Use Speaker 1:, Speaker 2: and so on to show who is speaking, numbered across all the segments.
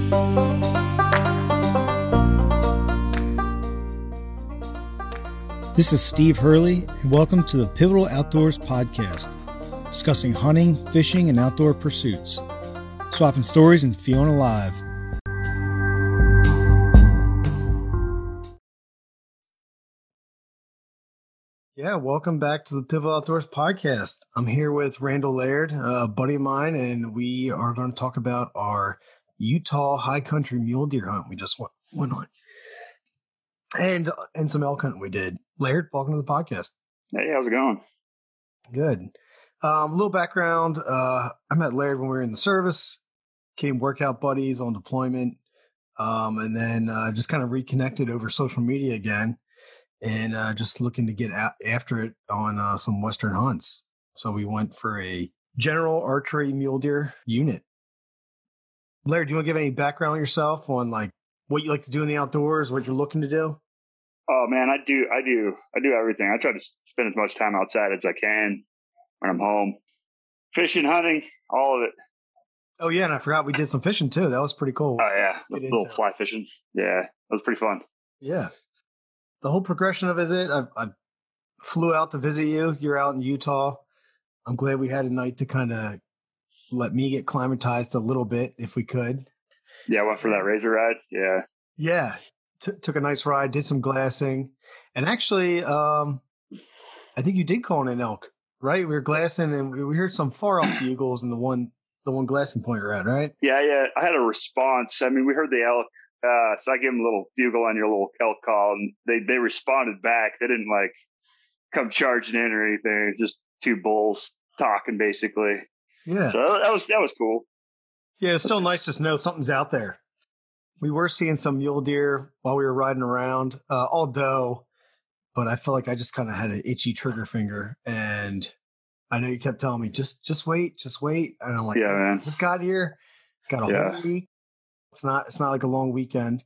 Speaker 1: This is Steve Hurley, and welcome to the Pivotal Outdoors Podcast, discussing hunting, fishing, and outdoor pursuits, swapping stories and feeling alive. Yeah, welcome back to the Pivotal Outdoors Podcast. I'm here with Randall Laird, a buddy of mine, and we are going to talk about our Utah high country mule deer hunt we just went on. And some elk hunting we did. Laird, welcome to the podcast.
Speaker 2: Hey, how's it going?
Speaker 1: Good. A little background. I met Laird when we were in the service, became workout buddies on deployment, and then just kind of reconnected over social media again, and just looking to get after it on some Western hunts. So we went for a general archery mule deer unit. Laird, do you want to give any background on yourself on like what you like to do in the outdoors, what you're looking to do?
Speaker 2: Oh man, I do everything. I try to spend as much time outside as I can when I'm home. Fishing, hunting, all of it.
Speaker 1: Oh yeah, and I forgot we did some fishing too. That was pretty cool.
Speaker 2: Oh yeah, a little fly fishing. Yeah, that was pretty fun.
Speaker 1: Yeah, the whole progression of it. I flew out to visit you. You're out in Utah. I'm glad we had a night to kind of let me get climatized a little bit, if we could.
Speaker 2: Yeah, I went for that razor ride. Yeah.
Speaker 1: Yeah. Took a nice ride, did some glassing, and actually, I think you did call in an elk, right? We were glassing, and we heard some far off bugles in the one glassing point we're at, right?
Speaker 2: Yeah. I had a response. I mean, we heard the elk, so I gave them a little bugle on your little elk call, and they responded back. They didn't like come charging in or anything. It was just two bulls talking, basically.
Speaker 1: Yeah.
Speaker 2: So that was cool.
Speaker 1: Yeah, it's still nice to know something's out there. We were seeing some mule deer while we were riding around, all doe, but I felt like I just kind of had an itchy trigger finger, and I know you kept telling me, just wait, and I'm like,
Speaker 2: yeah, man,
Speaker 1: just got here, got a whole week. It's not like a long weekend.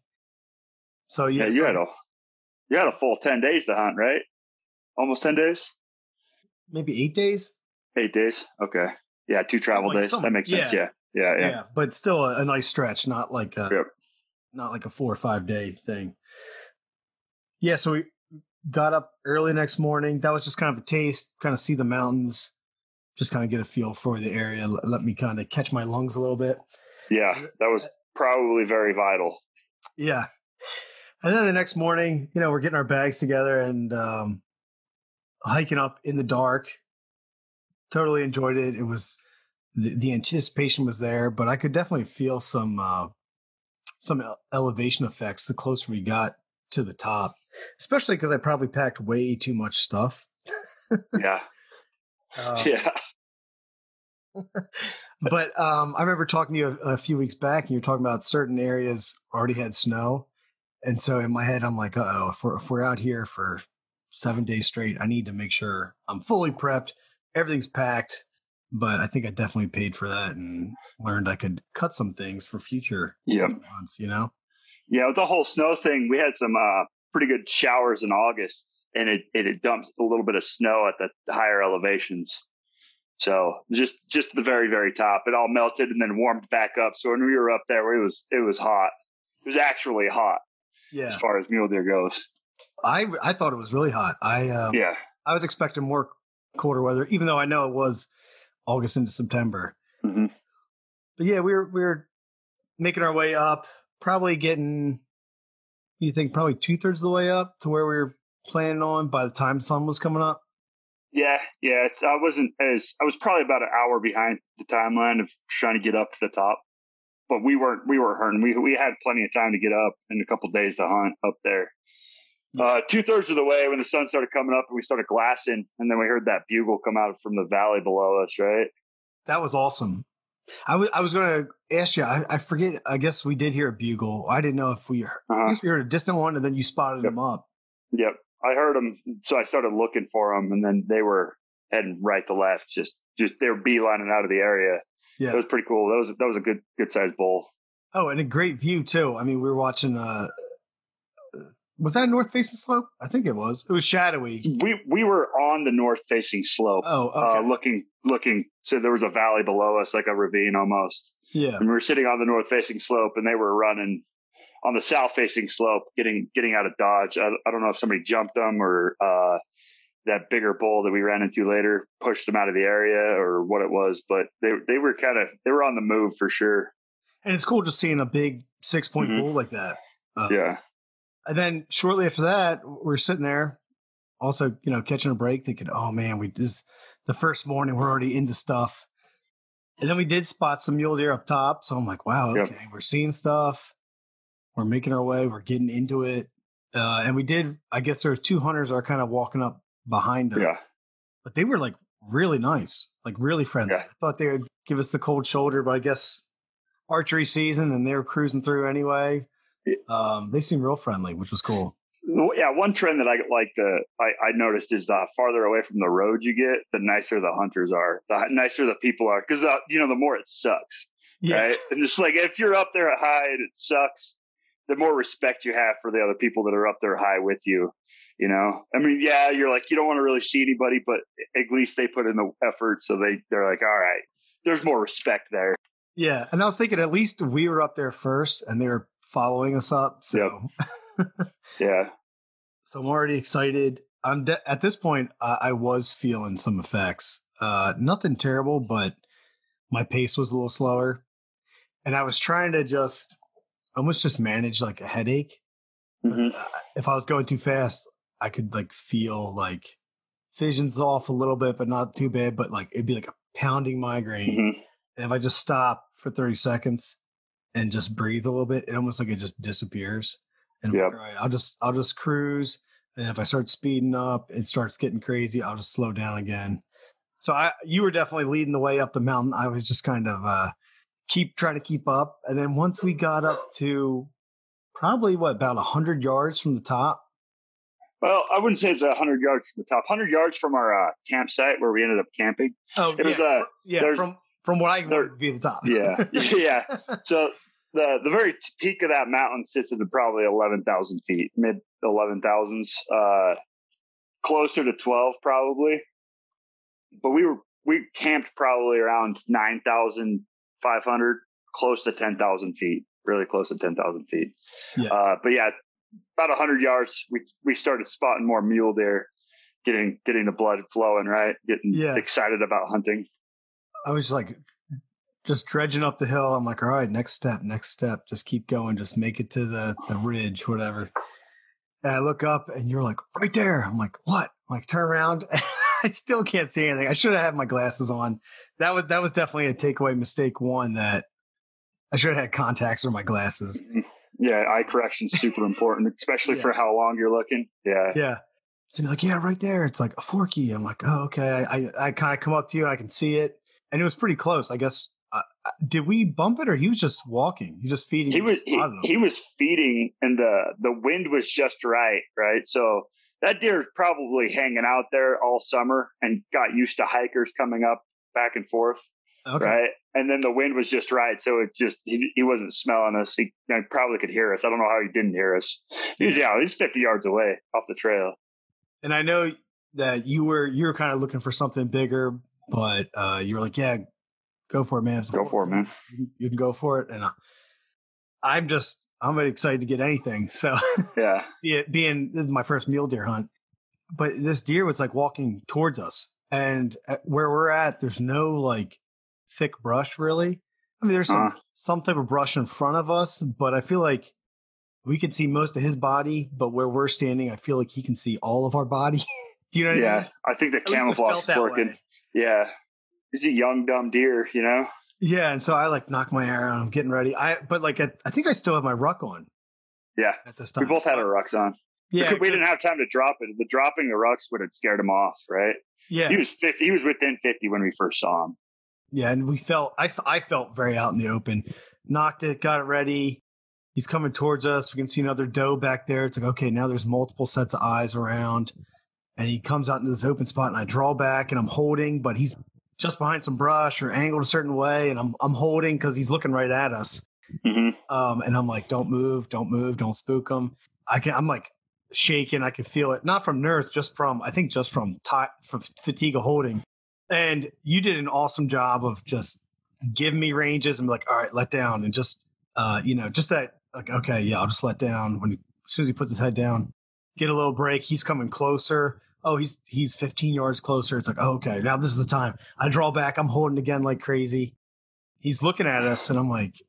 Speaker 1: So
Speaker 2: yeah, you had a full 10 days to hunt, right? Almost 10 days,
Speaker 1: maybe 8 days.
Speaker 2: 8 days, okay, yeah, 2 travel days. That makes sense. Yeah,
Speaker 1: but still a nice stretch, not like a.
Speaker 2: Yep.
Speaker 1: Not like a 4 or 5 day thing. Yeah, so we got up early next morning. That was just kind of a taste, kind of see the mountains, just kind of get a feel for the area. Let me kind of catch my lungs a little bit.
Speaker 2: Yeah, that was probably very vital.
Speaker 1: Yeah. And then the next morning, we're getting our bags together and hiking up in the dark. Totally enjoyed it. It was, the anticipation was there, but I could definitely feel some elevation effects the closer we got to the top, especially because I probably packed way too much stuff.
Speaker 2: Yeah.
Speaker 1: Yeah. But I remember talking to you a few weeks back, and you were talking about certain areas already had snow. And so in my head, I'm like, if we're out here for 7 days straight, I need to make sure I'm fully prepped. Everything's packed. But I think I definitely paid for that and learned I could cut some things for future months, Yeah,
Speaker 2: with the whole snow thing, we had some pretty good showers in August, and it dumped a little bit of snow at the higher elevations. So just the very, very top, it all melted and then warmed back up. So when we were up there, it was hot. It was actually hot. Yeah. As far as mule deer goes.
Speaker 1: I thought it was really hot. I was expecting more colder weather, even though I know it was August into September.
Speaker 2: Mm-hmm.
Speaker 1: But yeah, we were making our way up, probably getting, you think probably 2/3 of the way up to where we were planning on by the time the sun was coming up.
Speaker 2: Yeah. I was probably about an hour behind the timeline of trying to get up to the top, but we weren't hurting. We had plenty of time to get up in a couple of days to hunt up there. 2/3 of the way when the sun started coming up and we started glassing, and then we heard that bugle come out from the valley below us, right?
Speaker 1: That was awesome. I was going to ask you, I forget, I guess we did hear a bugle. I didn't know if we heard a distant one, and then you spotted them up.
Speaker 2: Yep. I heard them. So I started looking for them, and then they were heading right to left. Just they were beelining out of the area. Yeah. It was pretty cool. That was a good sized bull.
Speaker 1: Oh, and a great view too. I mean, we were watching, was that a north-facing slope? I think it was. It was shadowy.
Speaker 2: We were on the north-facing slope.
Speaker 1: Oh, okay.
Speaker 2: Looking. So there was a valley below us, like a ravine almost.
Speaker 1: Yeah.
Speaker 2: And we were sitting on the north facing slope, and they were running on the south facing slope, getting out of dodge. I don't know if somebody jumped them or that bigger bull that we ran into later pushed them out of the area or what it was, but they were on the move for sure.
Speaker 1: And it's cool just seeing a big 6-point bull like that.
Speaker 2: Yeah.
Speaker 1: And then shortly after that, we're sitting there also, catching a break thinking, oh man, this the first morning, we're already into stuff. And then we did spot some mule deer up top. So I'm like, wow, okay, we're seeing stuff. We're making our way. We're getting into it. And we did, I guess there was 2 hunters are kind of walking up behind us.
Speaker 2: Yeah.
Speaker 1: But they were like really nice, like really friendly.
Speaker 2: Yeah.
Speaker 1: I thought they would give us the cold shoulder, but I guess archery season and they were cruising through anyway. They seemed real friendly, which was cool.
Speaker 2: Yeah, one trend that I noticed is the farther away from the road you get, the nicer the hunters are, the nicer the people are, because the more it sucks, right? And it's like if you're up there high and it sucks, the more respect you have for the other people that are up there high with you. I mean, yeah, you're like you don't want to really see anybody, but at least they put in the effort, so they're like, all right, there's more respect there.
Speaker 1: Yeah, and I was thinking at least we were up there first, and they were following us up. So
Speaker 2: yeah.
Speaker 1: So I'm already excited. At this point, I was feeling some effects. Nothing terrible, but my pace was a little slower. And I was trying to almost just manage like a headache. If I was going too fast, I could like feel like vision's off a little bit, but not too bad. But like it'd be like a pounding migraine. And if I just stop for 30 seconds and just breathe a little bit, it almost like it just disappears. And I'm like, all right, I'll just cruise. And if I start speeding up, it starts getting crazy. I'll just slow down again. So you were definitely leading the way up the mountain. I was just kind of trying to keep up. And then once we got up to probably about 100 yards from the top.
Speaker 2: Well, I wouldn't say it's 100 yards from the top. 100 yards from our campsite where we ended up camping.
Speaker 1: Oh, it was from what I wanted to be at the top.
Speaker 2: Yeah. So the very peak of that mountain sits at probably 11,000 feet, mid 11,000s, closer to 12 probably. But we camped probably around 9,500, close to 10,000 feet, really close to 10,000 feet. Yeah. But yeah, about 100 yards, we started spotting more mule deer, getting the blood flowing, right? Getting excited about hunting.
Speaker 1: I was just dredging up the hill. I'm like, all right, next step. Just keep going. Just make it to the ridge, whatever. And I look up and you're like, right there. I'm like, what? I'm like, turn around. I still can't see anything. I should have had my glasses on. That was definitely a takeaway mistake one, that I should have had contacts or my glasses.
Speaker 2: Yeah, eye correction is super important, especially for how long you're looking. Yeah.
Speaker 1: Yeah. So you're like, yeah, right there. It's like a forky. I'm like, oh, okay. I kind of come up to you and I can see it. And it was pretty close. I guess, did we bump it or he was just walking? He was just feeding?
Speaker 2: He was feeding and the wind was just right. So that deer is probably hanging out there all summer and got used to hikers coming up back and forth. Okay. Right. And then the wind was just right. So it just, he wasn't smelling us. He probably could hear us. I don't know how he didn't hear us. He's 50 yards away off the trail. And
Speaker 1: I know that you were kind of looking for something bigger, but you were like, yeah, go for it, man.
Speaker 2: Go for it, man.
Speaker 1: You can go for it. And I'm excited to get anything. So
Speaker 2: yeah,
Speaker 1: being my first mule deer hunt, but this deer was like walking towards us, and where we're at, there's no like thick brush really. I mean, there's some type of brush in front of us, but I feel like we could see most of his body, but where we're standing, I feel like he can see all of our body. Do you know what I mean?
Speaker 2: I think the camouflage is working. Yeah. He's a young, dumb deer,
Speaker 1: Yeah, and so I like knock my arrow and I'm getting ready. I think I still have my ruck on.
Speaker 2: Yeah.
Speaker 1: At this time.
Speaker 2: We both had our rucks on. Yeah. We didn't have time to drop it. The dropping the rucks would have scared him off, right?
Speaker 1: Yeah.
Speaker 2: He was within 50 when we first saw him.
Speaker 1: Yeah, and I felt very out in the open. Knocked it, got it ready. He's coming towards us. We can see another doe back there. It's like, okay, now there's multiple sets of eyes around. And he comes out into this open spot and I draw back and I'm holding, but he's just behind some brush or angled a certain way. And I'm holding because he's looking right at us.
Speaker 2: Mm-hmm.
Speaker 1: And I'm like, don't move, don't spook him. I'm like shaking. I can feel it. Not from nerves, just from fatigue of holding. And you did an awesome job of just give me ranges and be like, all right, let down. And just, just that, like, okay, yeah, I'll just let down. As soon as he puts his head down, get a little break. He's coming closer. Oh, he's 15 yards closer. It's like, oh, okay, now this is the time. I draw back. I'm holding again like crazy. He's looking at us, and I'm like,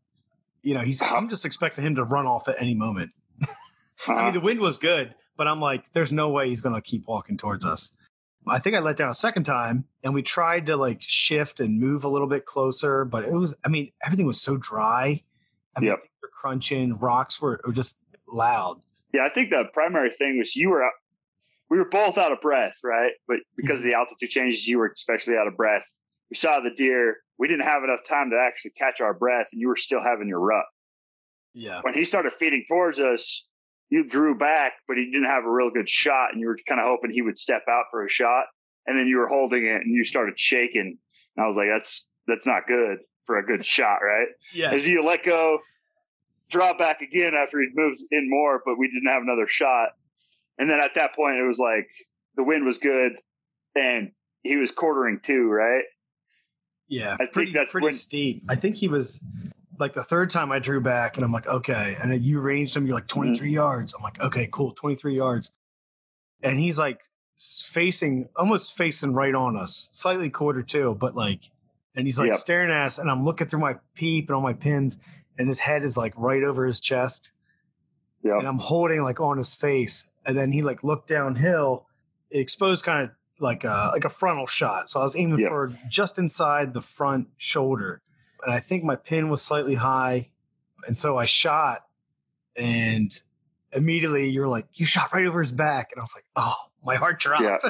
Speaker 1: I'm just expecting him to run off at any moment. I mean, the wind was good, but I'm like, there's no way he's going to keep walking towards us. I think I let down a second time, and we tried to like shift and move a little bit closer, but everything was so dry. Things were crunching, rocks were just loud.
Speaker 2: Yeah, I think the primary thing was we were both out of breath, right? But because of the altitude changes, you were especially out of breath. We saw the deer. We didn't have enough time to actually catch our breath, and you were still having your rut.
Speaker 1: Yeah.
Speaker 2: When he started feeding towards us, you drew back, but he didn't have a real good shot, and you were kind of hoping he would step out for a shot, and then you were holding it, and you started shaking. And I was like, that's not good for a good shot, right?
Speaker 1: Yeah.
Speaker 2: As you let go, drop back again after he moves in more, but we didn't have another shot. And then at that point, it was like the wind was good, and he was quartering too, right?
Speaker 1: Yeah, I think that's pretty steep. I think he was like the third time I drew back, and I'm like, okay. And then you ranged him, you're like 23 yards. I'm like, okay, cool, 23 yards. And he's like almost facing right on us, slightly quarter too, but like, and he's like staring at us, and I'm looking through my peep and all my pins, and his head is like right over his chest. Yeah. And I'm holding like on his face. And then he like looked downhill, exposed kind of like a frontal shot. So I was aiming for just inside the front shoulder. And I think my pin was slightly high. And so I shot, and immediately you're like, you shot right over his back. And I was like, oh, my heart dropped. Yeah.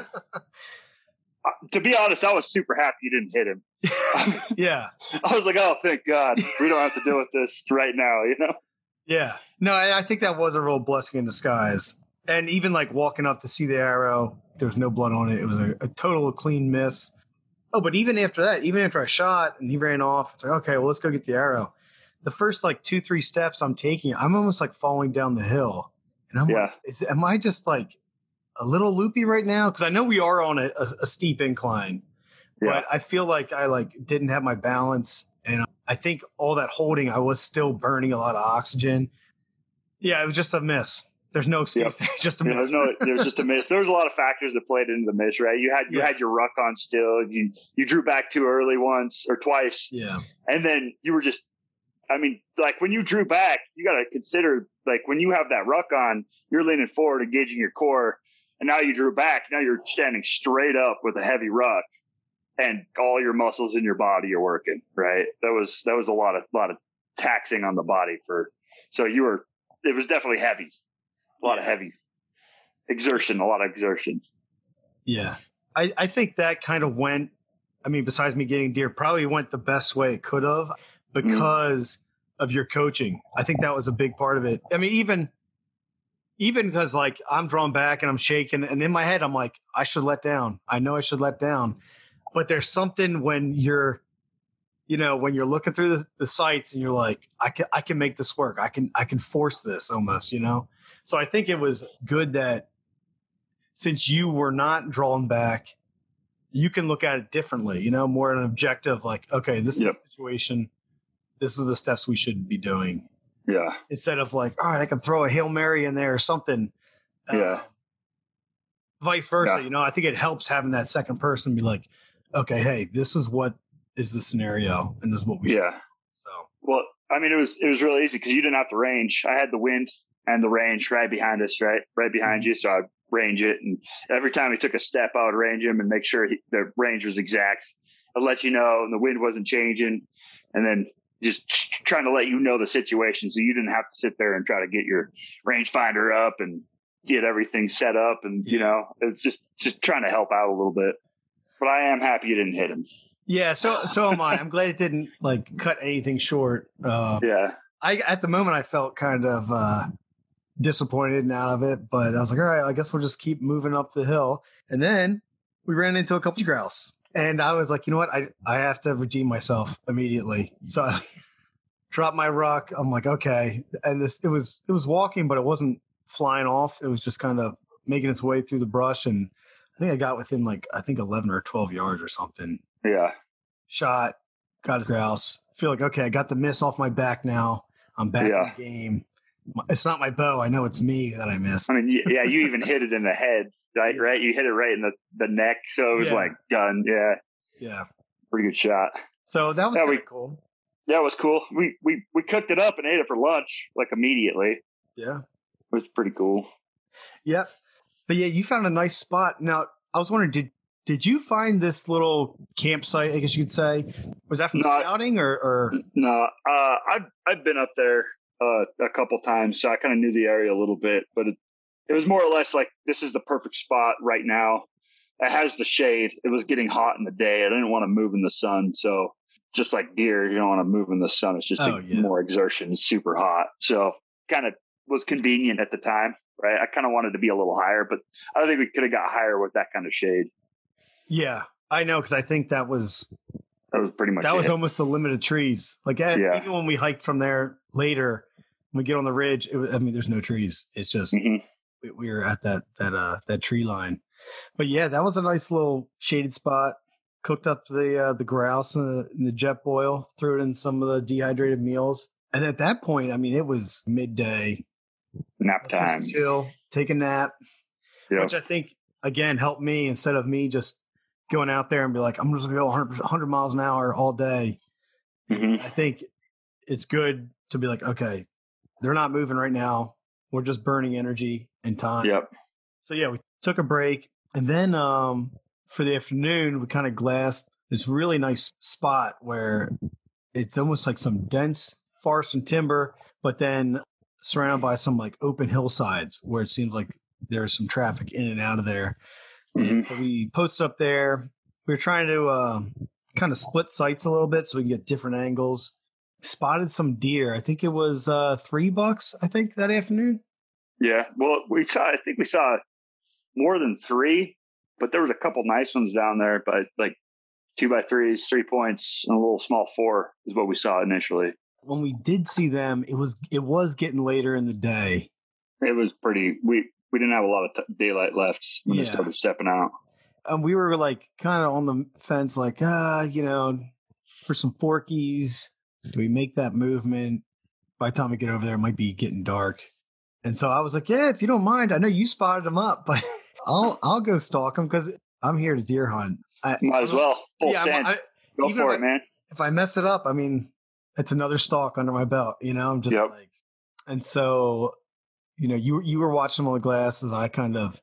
Speaker 2: To be honest, I was super happy you didn't hit him.
Speaker 1: Yeah.
Speaker 2: I was like, oh, thank God. We don't have to deal with this right now,
Speaker 1: Yeah. No, I think that was a real blessing in disguise. And even like walking up to see the arrow, there was no blood on it. It was a total clean miss. Oh, but even after that, even after I shot and he ran off, it's like, okay, well, let's go get the arrow. The first like 2-3 steps I'm taking, I'm almost like falling down the hill. And I'm like, am I just like a little loopy right now? Because I know we are on a steep incline, but I feel like I like didn't have my balance. And I think all that holding, I was still burning a lot of oxygen. Yeah, it was just a miss. There's no excuse. There. Just a miss.
Speaker 2: There's just a miss. There was a lot of factors that played into the miss, right? You had your ruck on still. You drew back too early once or twice.
Speaker 1: Yeah.
Speaker 2: And then you were just, like when you drew back, you got to consider, like when you have that ruck on, you're leaning forward, engaging your core. And now you drew back. Now you're standing straight up with a heavy ruck, and all your muscles in your body are working, right? That was a lot of taxing on the body it was definitely heavy. A lot of heavy exertion, a lot of exertion.
Speaker 1: Yeah. I think that kind of went, besides me getting deer, probably went the best way it could have because of your coaching. I think that was a big part of it. Even because like I'm drawn back and I'm shaking, and in my head, I'm like, I should let down. I know I should let down. But there's something when you're looking through the sights and you're like, I can make this work. I can force this almost, So I think it was good that since you were not drawn back, you can look at it differently, more an objective, like, okay, this is the situation. This is the steps we should be doing.
Speaker 2: Yeah.
Speaker 1: Instead of like, all right, I can throw a Hail Mary in there or something. Vice versa. I think it helps having that second person be like, okay, hey, this is what is the scenario, and this is what we
Speaker 2: do. So, well, it was really easy because you didn't have to range. I had the wind and the range right behind us, right behind you. So I'd range it, and every time he took a step, I would range him and make sure the range was exact. I'd let you know, and the wind wasn't changing, and then just trying to let you know the situation, so you didn't have to sit there and try to get your rangefinder up and get everything set up, and it's just trying to help out a little bit. But I am happy you didn't hit him.
Speaker 1: Yeah, so am I. I'm glad it didn't like cut anything short. At the moment I felt kind of disappointed and out of it, but I was like, all right, I guess we'll just keep moving up the hill. And then we ran into a couple of grouse, and I was like, you know what, I have to redeem myself immediately. So I dropped my ruck. I'm like, okay, and it was walking, but it wasn't flying off. It was just kind of making its way through the brush, and I think I got within 11 or 12 yards or something.
Speaker 2: Yeah.
Speaker 1: Shot, got a grouse. Feel like, okay, I got the miss off my back now. I'm back in the game. It's not my bow. I know it's me that I missed.
Speaker 2: I mean, yeah, you even hit it in the head, right? Right? You hit it right in the neck. So it was like done. Yeah.
Speaker 1: Yeah.
Speaker 2: Pretty good shot.
Speaker 1: So that was kind of cool.
Speaker 2: That was cool. We cooked it up and ate it for lunch, like immediately.
Speaker 1: Yeah.
Speaker 2: It was pretty cool.
Speaker 1: Yep. But yeah, you found a nice spot. Now, I was wondering, did you find this little campsite, I guess you could say? Was that from scouting or?
Speaker 2: No, I've been up there a couple times, so I kind of knew the area a little bit, but it was more or less like, this is the perfect spot right now. It has the shade. It was getting hot in the day. I didn't want to move in the sun. So just like deer, you don't want to move in the sun. It's just more exertion. It's super hot. So kind of was convenient at the time, right? I kind of wanted to be a little higher, but I don't think we could have got higher with that kind of shade.
Speaker 1: Yeah, I know. Cause I think that was
Speaker 2: pretty much,
Speaker 1: was almost the limit of trees. Like even when we hiked from there later, when we get on the ridge, there's no trees. It's just, we were at that tree line. But yeah, that was a nice little shaded spot. Cooked up the grouse in the jet boil, threw it in some of the dehydrated meals. And at that point, it was midday.
Speaker 2: Nap time.
Speaker 1: Chill, take a nap, which I think, again, helped me instead of me just going out there and be like, I'm just going to go 100 miles an hour all day. I think it's good to be like, okay, they're not moving right now. We're just burning energy and time.
Speaker 2: Yep.
Speaker 1: So yeah, we took a break. And then for the afternoon, we kind of glassed this really nice spot where it's almost like some dense forest and timber, but then surrounded by some like open hillsides where it seems like there's some traffic in and out of there. And so we posted up there. We were trying to kind of split sights a little bit so we can get different angles. Spotted some deer. I think it was $3, I think, that afternoon.
Speaker 2: Yeah. Well, I think we saw more than 3, but there was a couple nice ones down there, but like 2x3s, 3 points, and a little small 4 is what we saw initially.
Speaker 1: When we did see them, it was getting later in the day.
Speaker 2: It was pretty. We didn't have a lot of daylight left when they started stepping out.
Speaker 1: And we were like kind of on the fence, like for some forkies, do we make that movement? By the time we get over there, it might be getting dark. And so I was like, yeah, if you don't mind, I know you spotted them up, but I'll go stalk them because I'm here to deer hunt.
Speaker 2: Might as well. Full send. Go for it, man.
Speaker 1: If I mess it up, it's another stalk under my belt, I'm just like, and so, you were watching them on the glass as I kind of,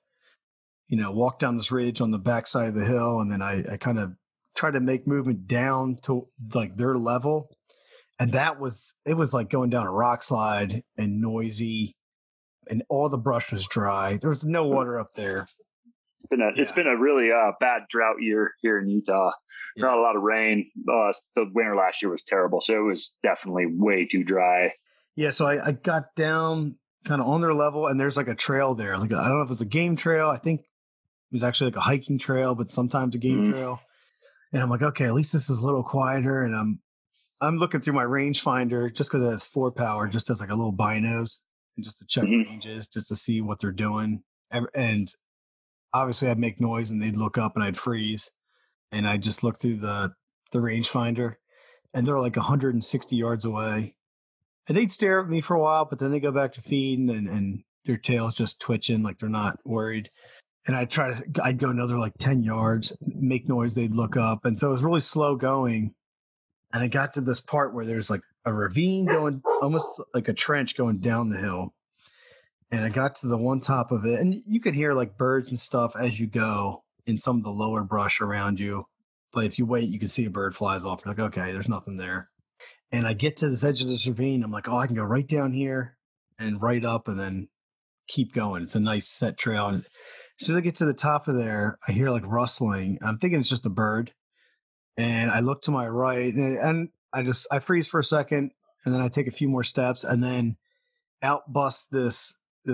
Speaker 1: walked down this ridge on the backside of the hill. And then I kind of tried to make movement down to like their level. And it was like going down a rock slide and noisy. And all the brush was dry. There was no water up there.
Speaker 2: It's been a really bad drought year here in Utah. Not a lot of rain. The winter last year was terrible, so it was definitely way too dry.
Speaker 1: Yeah, so I got down kind of on their level, and there's like a trail there. Like I don't know if it's a game trail. I think it was actually like a hiking trail, but sometimes a game trail. And I'm like, okay, at least this is a little quieter. And I'm looking through my rangefinder just because it has 4 power, just as like a little binos. And just to check ranges, just to see what they're doing. And obviously I'd make noise and they'd look up and I'd freeze. And I'd just look through the rangefinder and they're like 160 yards away. And they'd stare at me for a while, but then they go back to feeding and their tail's just twitching like they're not worried. And I'd go another like 10 yards, make noise, they'd look up. And so it was really slow going. And I got to this part where there's like a ravine going, almost like a trench going down the hill. And I got to the one top of it, and you could hear like birds and stuff as you go in some of the lower brush around you. But if you wait, you can see a bird flies off. You're like, okay, there's nothing there. And I get to this edge of this ravine. I'm like, oh, I can go right down here and right up and then keep going. It's a nice set trail. And as soon as I get to the top of there, I hear like rustling. I'm thinking it's just a bird. And I look to my right and I freeze for a second and then I take a few more steps and then out busts this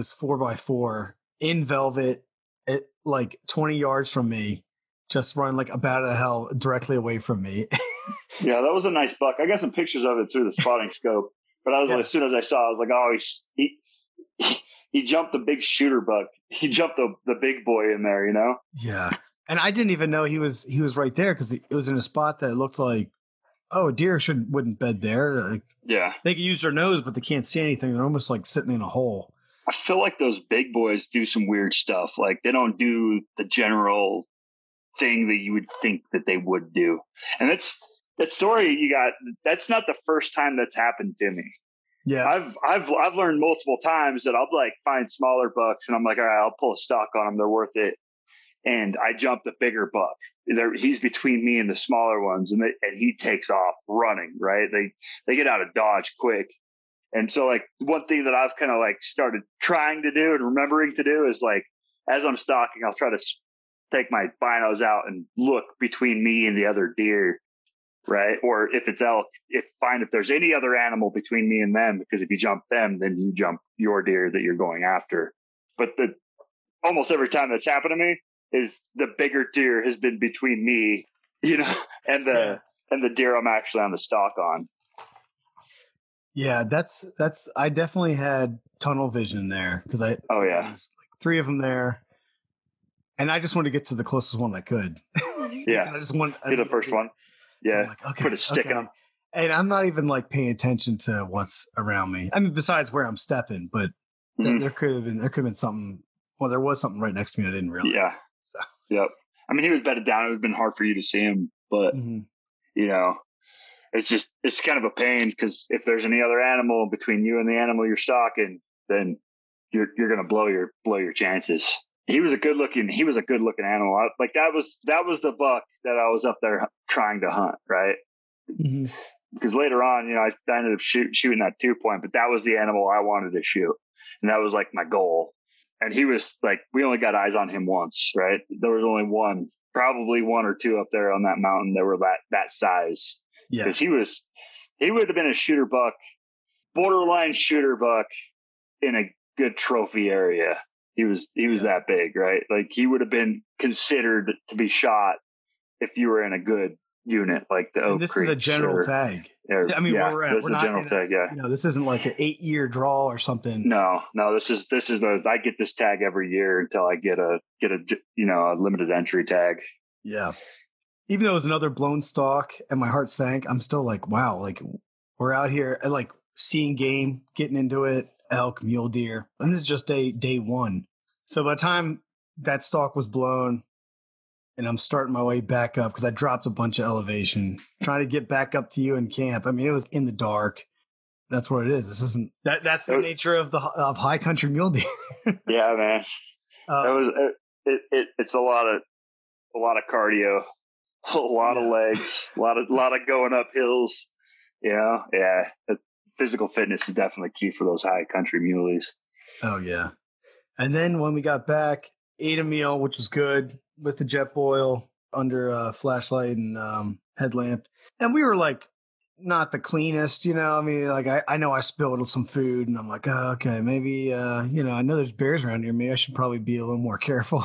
Speaker 1: 4x4 in velvet at like 20 yards from me, just running like a bat out of hell directly away from me.
Speaker 2: Yeah, that was a nice buck. I got some pictures of it through the spotting scope, but I was as soon as I saw it, I was like, oh, he jumped the big shooter buck. He jumped the big boy in there,
Speaker 1: Yeah. And I didn't even know he was right there because it was in a spot that looked like Oh, a deer wouldn't bed there. Like,
Speaker 2: Yeah.
Speaker 1: they can use their nose, but they can't see anything. They're almost like sitting in a hole.
Speaker 2: I feel like those big boys do some weird stuff. Like they don't do the general thing that you would think that they would do. And that story you got. That's not the first time that's happened to me.
Speaker 1: Yeah.
Speaker 2: I've learned multiple times that I'll like find smaller bucks and I'm like, all right, I'll pull a stock on them. They're worth it. And I jump the bigger buck. He's between me and the smaller ones, and he takes off running. Right? They get out of dodge quick. And so, like, one thing that I've kind of like started trying to do and remembering to do is like, as I'm stalking, I'll try to take my binos out and look between me and the other deer, right? Or if it's elk, find if there's any other animal between me and them, because if you jump them, then you jump your deer that you're going after. But almost every time that's happened to me is the bigger deer has been between me, and the deer I'm actually on the stalk on.
Speaker 1: Yeah, that's I definitely had tunnel vision there because there was like 3 of them there, and I just wanted to get to the closest one I could.
Speaker 2: Yeah,
Speaker 1: I just want
Speaker 2: to the first one. Yeah,
Speaker 1: so I'm like, okay,
Speaker 2: put a stick in them.
Speaker 1: And I'm not even like paying attention to what's around me. I mean, besides where I'm stepping, but there could have been something. Well, there was something right next to me I didn't realize.
Speaker 2: Yeah. So. Yep. I mean, he was bedded down. It would have been hard for you to see him, but it's kind of a pain because if there's any other animal between you and the animal you're stalking, then you're going to blow your chances. He was a good looking animal. Like that was the buck that I was up there trying to hunt. Right. Mm-hmm. Because later on, I ended up shooting that 2-point, but that was the animal I wanted to shoot. And that was like my goal. And he was like, we only got eyes on him once, right? There was only probably 1 or 2 up there on that mountain that were that size. Yeah. Because he would have been a shooter buck, borderline shooter buck in a good trophy area. He was that big, right? Like he would have been considered to be shot if you were in a good unit like the Oak
Speaker 1: This
Speaker 2: Creek
Speaker 1: is a general tag. I mean, where we're at, we're not general tag. Yeah, this isn't like an 8-year draw or something.
Speaker 2: No. This is I get this tag every year until I get a limited entry tag.
Speaker 1: Yeah. Even though it was another blown stalk and my heart sank, I'm still like, wow, like we're out here and like seeing game, getting into it, elk, mule deer, and this is just day 1. So by the time that stalk was blown, and I'm starting my way back up because I dropped a bunch of elevation, trying to get back up to you in camp. I mean, it was in the dark. That's what it is. This isn't that's the nature of high country mule deer.
Speaker 2: Yeah, man. It's a lot of cardio, a lot of legs, a lot of going up hills. Yeah. Physical fitness is definitely key for those high country muleys.
Speaker 1: Oh yeah. And then when we got back, ate a meal, which was good, with the jet boil under a flashlight and headlamp. And we were like, not the cleanest, I mean, like I know I spilled some food and I'm like, oh, okay, maybe, I know there's bears around here. Maybe I should probably be a little more careful.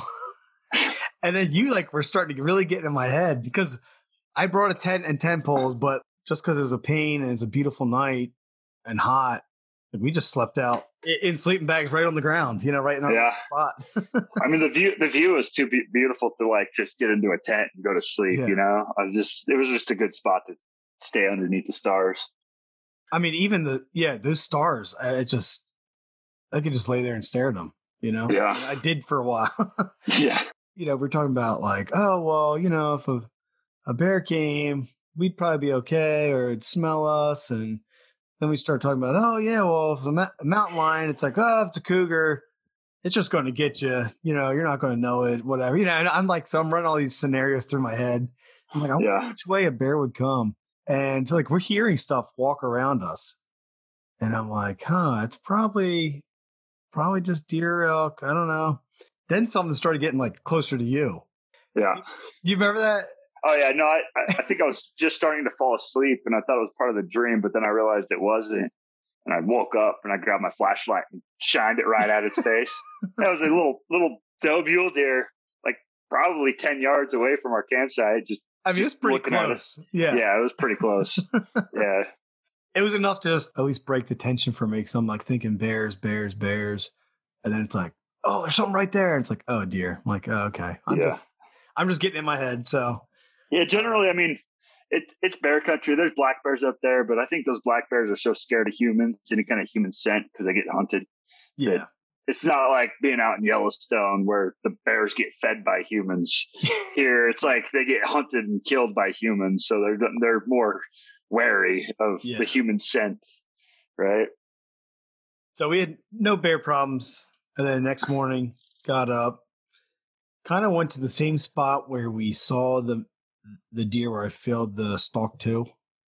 Speaker 1: And then you were starting to really get in my head because I brought a tent and 10 poles, but just because it was a pain and it's a beautiful night and hot, we just slept out in sleeping bags right on the ground, right in our spot.
Speaker 2: I mean, the view is too beautiful to just get into a tent and go to sleep. It was just a good spot to stay underneath the stars.
Speaker 1: I mean, even those stars, I could just lay there and stare at them.
Speaker 2: Yeah,
Speaker 1: I did for a while.
Speaker 2: Yeah,
Speaker 1: we're talking about like, oh well, if a bear came, we'd probably be okay, or it'd smell us and. Then we start talking about, oh, yeah, well, if it's a mountain lion, it's like, oh, if it's a cougar, it's just going to get you. You're not going to know it, whatever. And I'm like, so I'm running all these scenarios through my head. I'm like, I wonder which way a bear would come. And we're hearing stuff walk around us. And I'm like, it's probably just deer, elk. I don't know. Then something started getting closer to you.
Speaker 2: Yeah.
Speaker 1: Do you remember that?
Speaker 2: Oh, yeah. No, I think I was just starting to fall asleep and I thought it was part of the dream, but then I realized it wasn't. And I woke up and I grabbed my flashlight and shined it right at its face. That was a little doe mule deer, probably 10 yards away from our campsite.
Speaker 1: It's pretty close. Yeah.
Speaker 2: Yeah, it was pretty close. Yeah.
Speaker 1: It was enough to just at least break the tension for me because I'm thinking bears. And then it's like, oh, there's something right there. And it's like, oh, dear. I'm like, oh, okay. I'm just getting in my head. So.
Speaker 2: Yeah, generally, I mean, it's bear country. There's black bears up there, but I think those black bears are so scared of humans, any kind of human scent, because they get hunted.
Speaker 1: Yeah.
Speaker 2: It's not like being out in Yellowstone where the bears get fed by humans. Here, it's like they get hunted and killed by humans, so they're more wary of the human scent, right?
Speaker 1: So we had no bear problems, and then the next morning got up, kind of went to the same spot where we saw the deer where I filled the stalk to.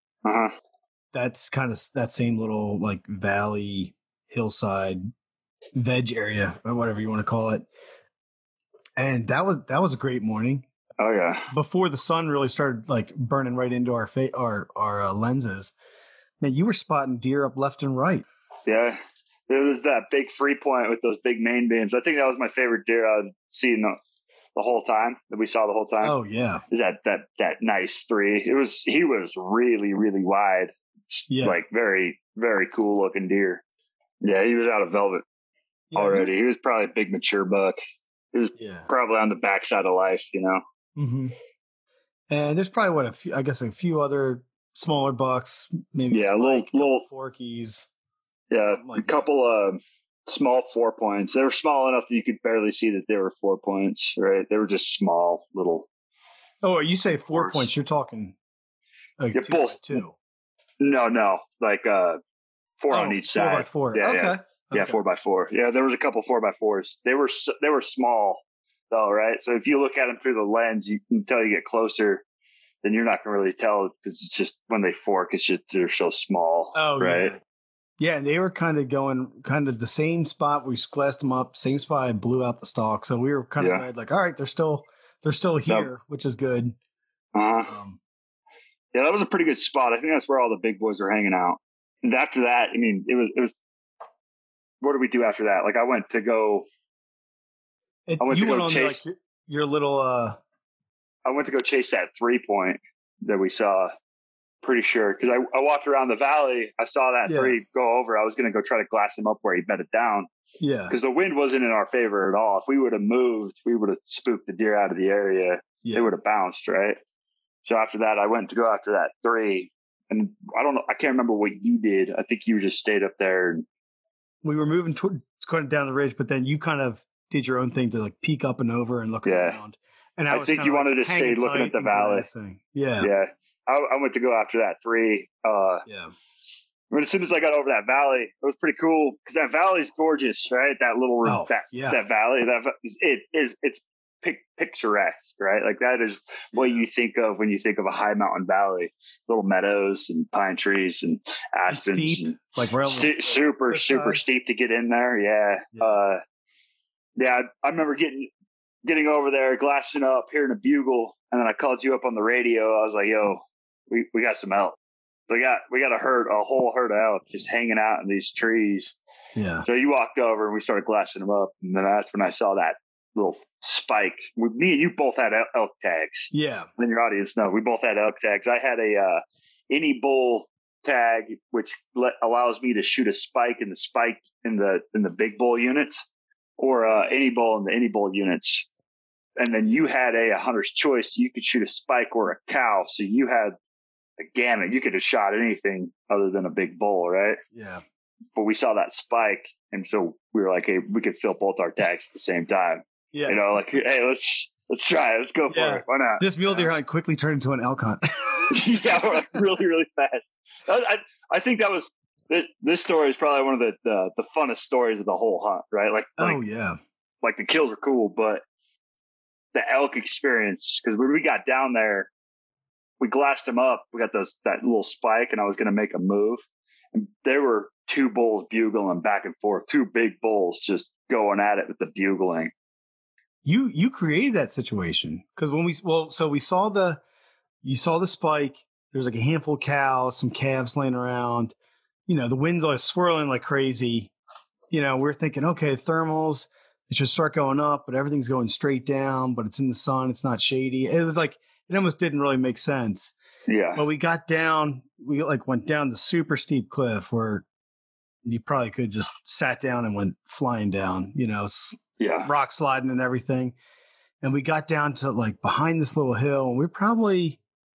Speaker 1: That's kind of that same little like valley hillside veg area or whatever you want to call it. And that was a great morning.
Speaker 2: Oh yeah.
Speaker 1: Before the sun really started like burning right into our lenses. Man, you were spotting deer up left and right.
Speaker 2: Yeah. There was that big 3 point with those big main beams. I think that was my favorite deer I've seen the whole time, that we saw the whole time.
Speaker 1: Oh yeah.
Speaker 2: Is that nice 3. He was really, really wide.
Speaker 1: Yeah.
Speaker 2: Like very, very cool looking deer. Yeah, he was out of velvet already. He was probably a big mature buck. He was probably on the backside of life, you know.
Speaker 1: Mm-hmm. And there's probably a few other smaller bucks, maybe little forkies.
Speaker 2: Yeah, a couple of small 4 points. They were small enough that you could barely see that they were 4 points, right? They were just small little.
Speaker 1: Oh, you say 4 points? You're talking like two.
Speaker 2: No, like 4 on each side.
Speaker 1: 4x4.
Speaker 2: Yeah,
Speaker 1: okay.
Speaker 2: Yeah, 4x4. Yeah, there was a couple 4x4s. They were small though, right? So if you look at them through the lens, until you get closer, then you're not gonna really tell, because it's just when they fork, it's just they're so small.
Speaker 1: Oh,
Speaker 2: right.
Speaker 1: Yeah, and they were kind of going the same spot. We glassed them up, same spot. I blew out the stalk, so we were kind of glad, like, all right, they're still here, which is good.
Speaker 2: Yeah, that was a pretty good spot. I think that's where all the big boys were hanging out. And after that, I mean, it was. What did we do after that? Like, I went to go chase
Speaker 1: your little.
Speaker 2: I went to go chase that 3 point that we saw. Pretty sure, because I walked around the valley. I saw that 3 go over. I was going to go try to glass him up where he bedded down.
Speaker 1: Yeah,
Speaker 2: because the wind wasn't in our favor at all. If we would have moved, we would have spooked the deer out of the area. They would have bounced, right? So after that, I went to go after that 3, and I don't know. I can't remember what you did. I think you just stayed up there. And
Speaker 1: we were moving going down the ridge, but then you kind of did your own thing to like peek up and over and look around. And
Speaker 2: I think you wanted to stay looking at the valley. Yeah. I went to go after that 3. I mean, as soon as I got over that valley, it was pretty cool, because that valley's gorgeous, right? That little that valley, it's picturesque, right? Like that is what you think of when you think of a high mountain valley. Little meadows and pine trees and aspens, and
Speaker 1: steep, like
Speaker 2: super steep to get in there. I remember getting over there, glassing up, hearing a bugle, and then I called you up on the radio. I was like, "Yo, we got some elk. We got a whole herd of elk just hanging out in these trees."
Speaker 1: Yeah.
Speaker 2: So you walked over and we started glassing them up, and then that's when I saw that little spike. Me and you both had elk tags.
Speaker 1: Yeah.
Speaker 2: And your audience know we both had elk tags. I had a any bull tag, which allows me to shoot a spike in the big bull units, or any bull in the any bull units. And then you had a hunter's choice. So you could shoot a spike or a cow. So you had a gamut. You could have shot anything other than a big bull, right?
Speaker 1: Yeah.
Speaker 2: But we saw that spike, and so we were like, "Hey, we could fill both our tags at the same time."
Speaker 1: Yeah.
Speaker 2: You know, like, "Hey, let's try it. Let's go for it. Why not?"
Speaker 1: This mule deer hunt quickly turned into an elk hunt.
Speaker 2: Yeah, really, really fast. I think that was this story is probably one of the funnest stories of the whole hunt, right? Like the kills are cool, but the elk experience, because when we got down there, we glassed them up. We got that little spike, and I was going to make a move, and there were 2 bulls bugling back and forth, 2 big bulls just going at it with the bugling.
Speaker 1: You created that situation, because when we saw you saw the spike. There's like a handful of cows, some calves laying around. You know, the wind's always swirling like crazy. You know, we're thinking, okay, thermals, it should start going up, but everything's going straight down, but it's in the sun. It's not shady. It was like, it almost didn't really make sense.
Speaker 2: Yeah.
Speaker 1: But we got down, we like went down the super steep cliff where you probably could just sat down and went flying down, you know, rock sliding and everything. And we got down to like behind this little hill, and we're probably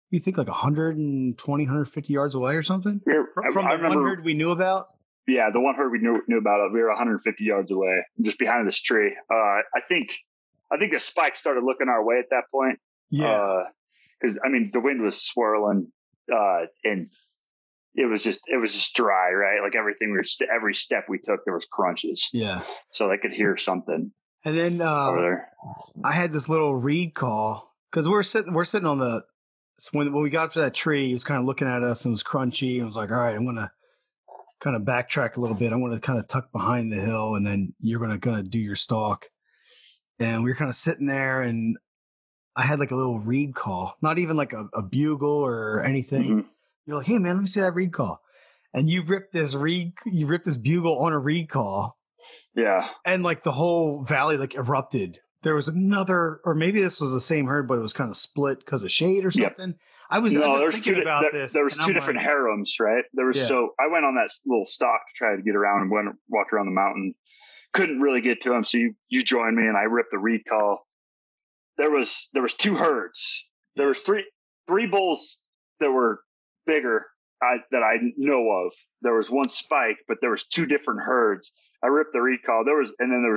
Speaker 1: you think like 120, 150 yards away or something from
Speaker 2: I
Speaker 1: the
Speaker 2: remember,
Speaker 1: one herd we knew about.
Speaker 2: Yeah, the one herd we knew about. We were 150 yards away, just behind this tree. I think the spike started looking our way at that point.
Speaker 1: Yeah,
Speaker 2: because I mean the wind was swirling, and it was just dry, right? Like everything every step we took, there was crunches.
Speaker 1: yeah.
Speaker 2: So I could hear something.
Speaker 1: And then
Speaker 2: over there.
Speaker 1: I had this little reed call because we're sitting on the. So when we got up to that tree, he was kind of looking at us and it was crunchy. And I was like, all right, I'm gonna kind of backtrack a little bit. I'm gonna kind of tuck behind the hill, and then you're gonna do your stalk. And we were kind of sitting there, and I had like a little reed call, not even like a bugle or anything. Mm-hmm. You're like, hey man, let me see that reed call. And you ripped this bugle on a reed call.
Speaker 2: Yeah.
Speaker 1: And like the whole valley like erupted. There was another, or maybe this was the same herd, but it was kind of split because of shade or something. Yep. I was thinking about this.
Speaker 2: There was two different harems, right? There was I went on that little stalk to try to get around and walked around the mountain. Couldn't really get to them, so you joined me and I ripped the reed call. There was two herds. There was three bulls that were bigger that I know of. There was one spike, but there was two different herds. I ripped the reed call. There was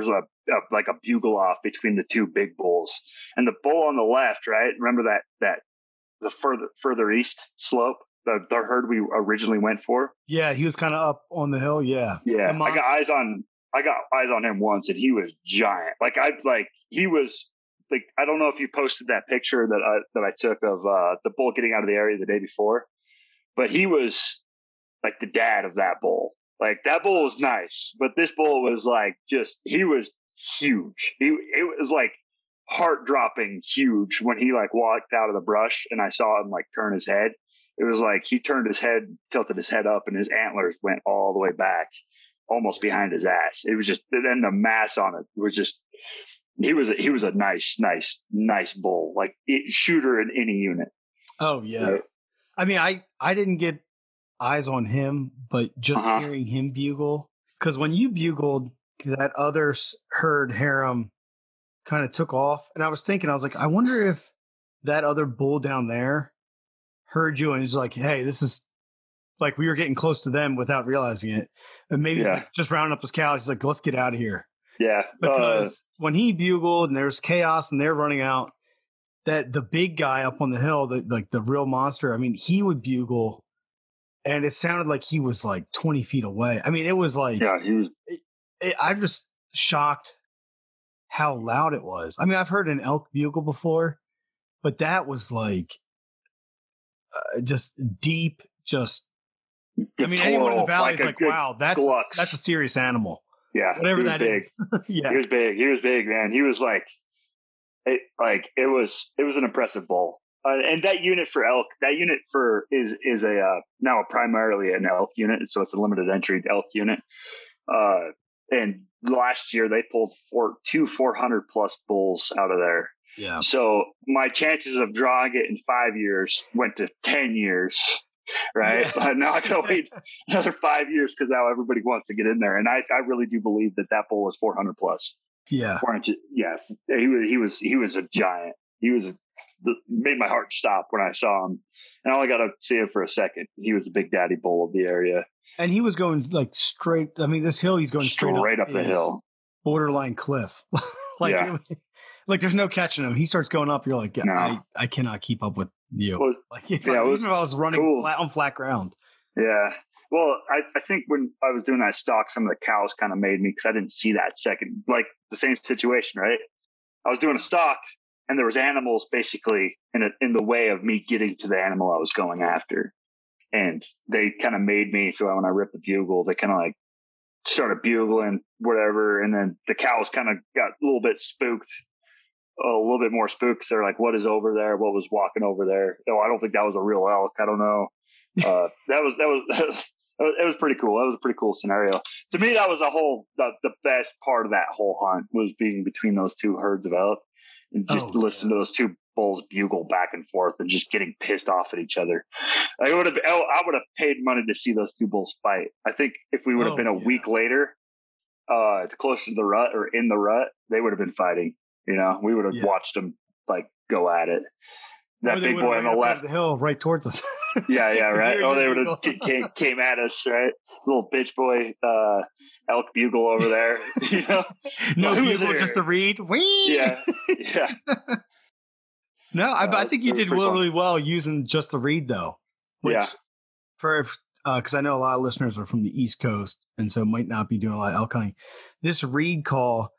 Speaker 2: a bugle off between the two big bulls, and the bull on the left, right? Remember that the further east slope, the herd we originally went for.
Speaker 1: Yeah, he was kind of up on the hill. Yeah,
Speaker 2: yeah. I got eyes on him once, and he was giant. He was. Like, I don't know if you posted that picture that I took of the bull getting out of the area the day before, but he was like the dad of that bull. Like that bull was nice, but this bull was like he was huge. It was like heart dropping huge when he like walked out of the brush and I saw him like turn his head. It was like he turned his head, tilted his head up, and his antlers went all the way back, almost behind his ass. It was just, then the mass on it was just. He was a nice bull, like shooter in any unit.
Speaker 1: Oh yeah, right? I mean, I didn't get eyes on him, but just hearing him bugle, because when you bugled, that other herd harem kind of took off, and I was like, I wonder if that other bull down there heard you and was like, hey, this is like we were getting close to them without realizing it, and maybe he's like just rounding up his cows. He's like, let's get out of here.
Speaker 2: Yeah,
Speaker 1: because when he bugled and there's chaos and they're running out, that the big guy up on the hill, the real monster, I mean, he would bugle, and it sounded like he was like 20 feet away. I mean, it was like,
Speaker 2: he was.
Speaker 1: I'm just shocked how loud it was. I mean, I've heard an elk bugle before, but that was like just deep. I mean, anyone in the valley is like, wow, that's a serious animal.
Speaker 2: Yeah,
Speaker 1: whatever that
Speaker 2: big.
Speaker 1: is. Yeah,
Speaker 2: he was big. He was big, man. He was like, it was an impressive bull. And that unit is now primarily an elk unit, so it's a limited entry elk unit. And last year they pulled 400 plus bulls out of there.
Speaker 1: Yeah.
Speaker 2: So my chances of drawing it in 5 years went to 10 years. Right. Yeah. I'm not going to wait another 5 years because now everybody wants to get in there. And I really do believe that bull was 400 plus.
Speaker 1: Yeah.
Speaker 2: 400, yeah. He was a giant. Made my heart stop when I saw him. And I only got to see him for a second. He was the big daddy bull of the area.
Speaker 1: And he was going like straight. I mean, this hill, he's going straight
Speaker 2: up the hill.
Speaker 1: Borderline cliff. Like there's no catching him. He starts going up. You're like, no. I cannot keep up with you.
Speaker 2: Well,
Speaker 1: even if I was running flat on flat ground.
Speaker 2: Yeah. Well, I think when I was doing that stalk, some of the cows kind of made me because I didn't see that second, like the same situation, right? I was doing a stalk and there was animals basically in the way of me getting to the animal I was going after. And they kind of made me. So when I ripped the bugle, they kind of like started bugling, whatever. And then the cows kind of got a little bit spooked. A little bit more spooked. They're like, what is over there? What was walking over there? Oh, I don't think that was a real elk. I don't know. That was pretty cool. That was a pretty cool scenario. To me, that was the best part of that whole hunt was being between those two herds of elk and just listen to those two bulls bugle back and forth and just getting pissed off at each other. I would have paid money to see those two bulls fight. I think if we would have been a week later, closer to the rut or in the rut, they would have been fighting. You know, we would have watched them like go at it. that big boy on the left.
Speaker 1: The hill right towards us.
Speaker 2: Yeah, right. Oh, they would have came at us, right? Little bitch boy, elk bugle over there. You know,
Speaker 1: no bugle, just a reed. Whee!
Speaker 2: Yeah.
Speaker 1: No, I think you did really well using just the reed, though. Which, because I know a lot of listeners are from the East Coast, and so might not be doing a lot of elk hunting. This reed call,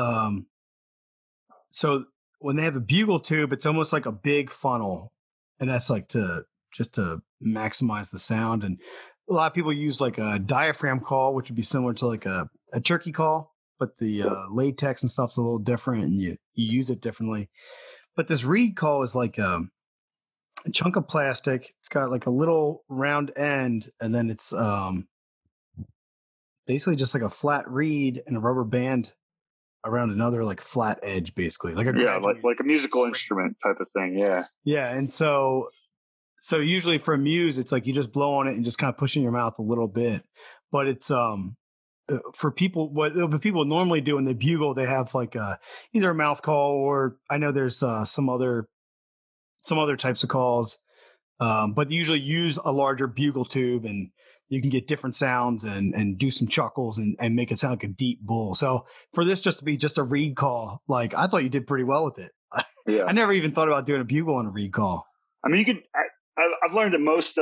Speaker 1: so when they have a bugle tube, it's almost like a big funnel, and that's like to maximize the sound. And a lot of people use like a diaphragm call, which would be similar to like a turkey call, but the latex and stuff's a little different, and you use it differently. But this reed call is like a chunk of plastic. It's got like a little round end, and then it's basically just like a flat reed and a rubber band around another like flat edge, basically like
Speaker 2: a musical instrument type of thing. Yeah.
Speaker 1: And so usually for a muse, it's like you just blow on it and just kind of push in your mouth a little bit. But it's for people, what people normally do when they bugle, they have like either a mouth call, or I know there's some other types of calls, but usually use a larger bugle tube, and you can get different sounds and do some chuckles and make it sound like a deep bull. So for this just to be just a reed call, like I thought you did pretty well with it.
Speaker 2: Yeah.
Speaker 1: I never even thought about doing a bugle on a reed call.
Speaker 2: I mean, you could. I've learned that most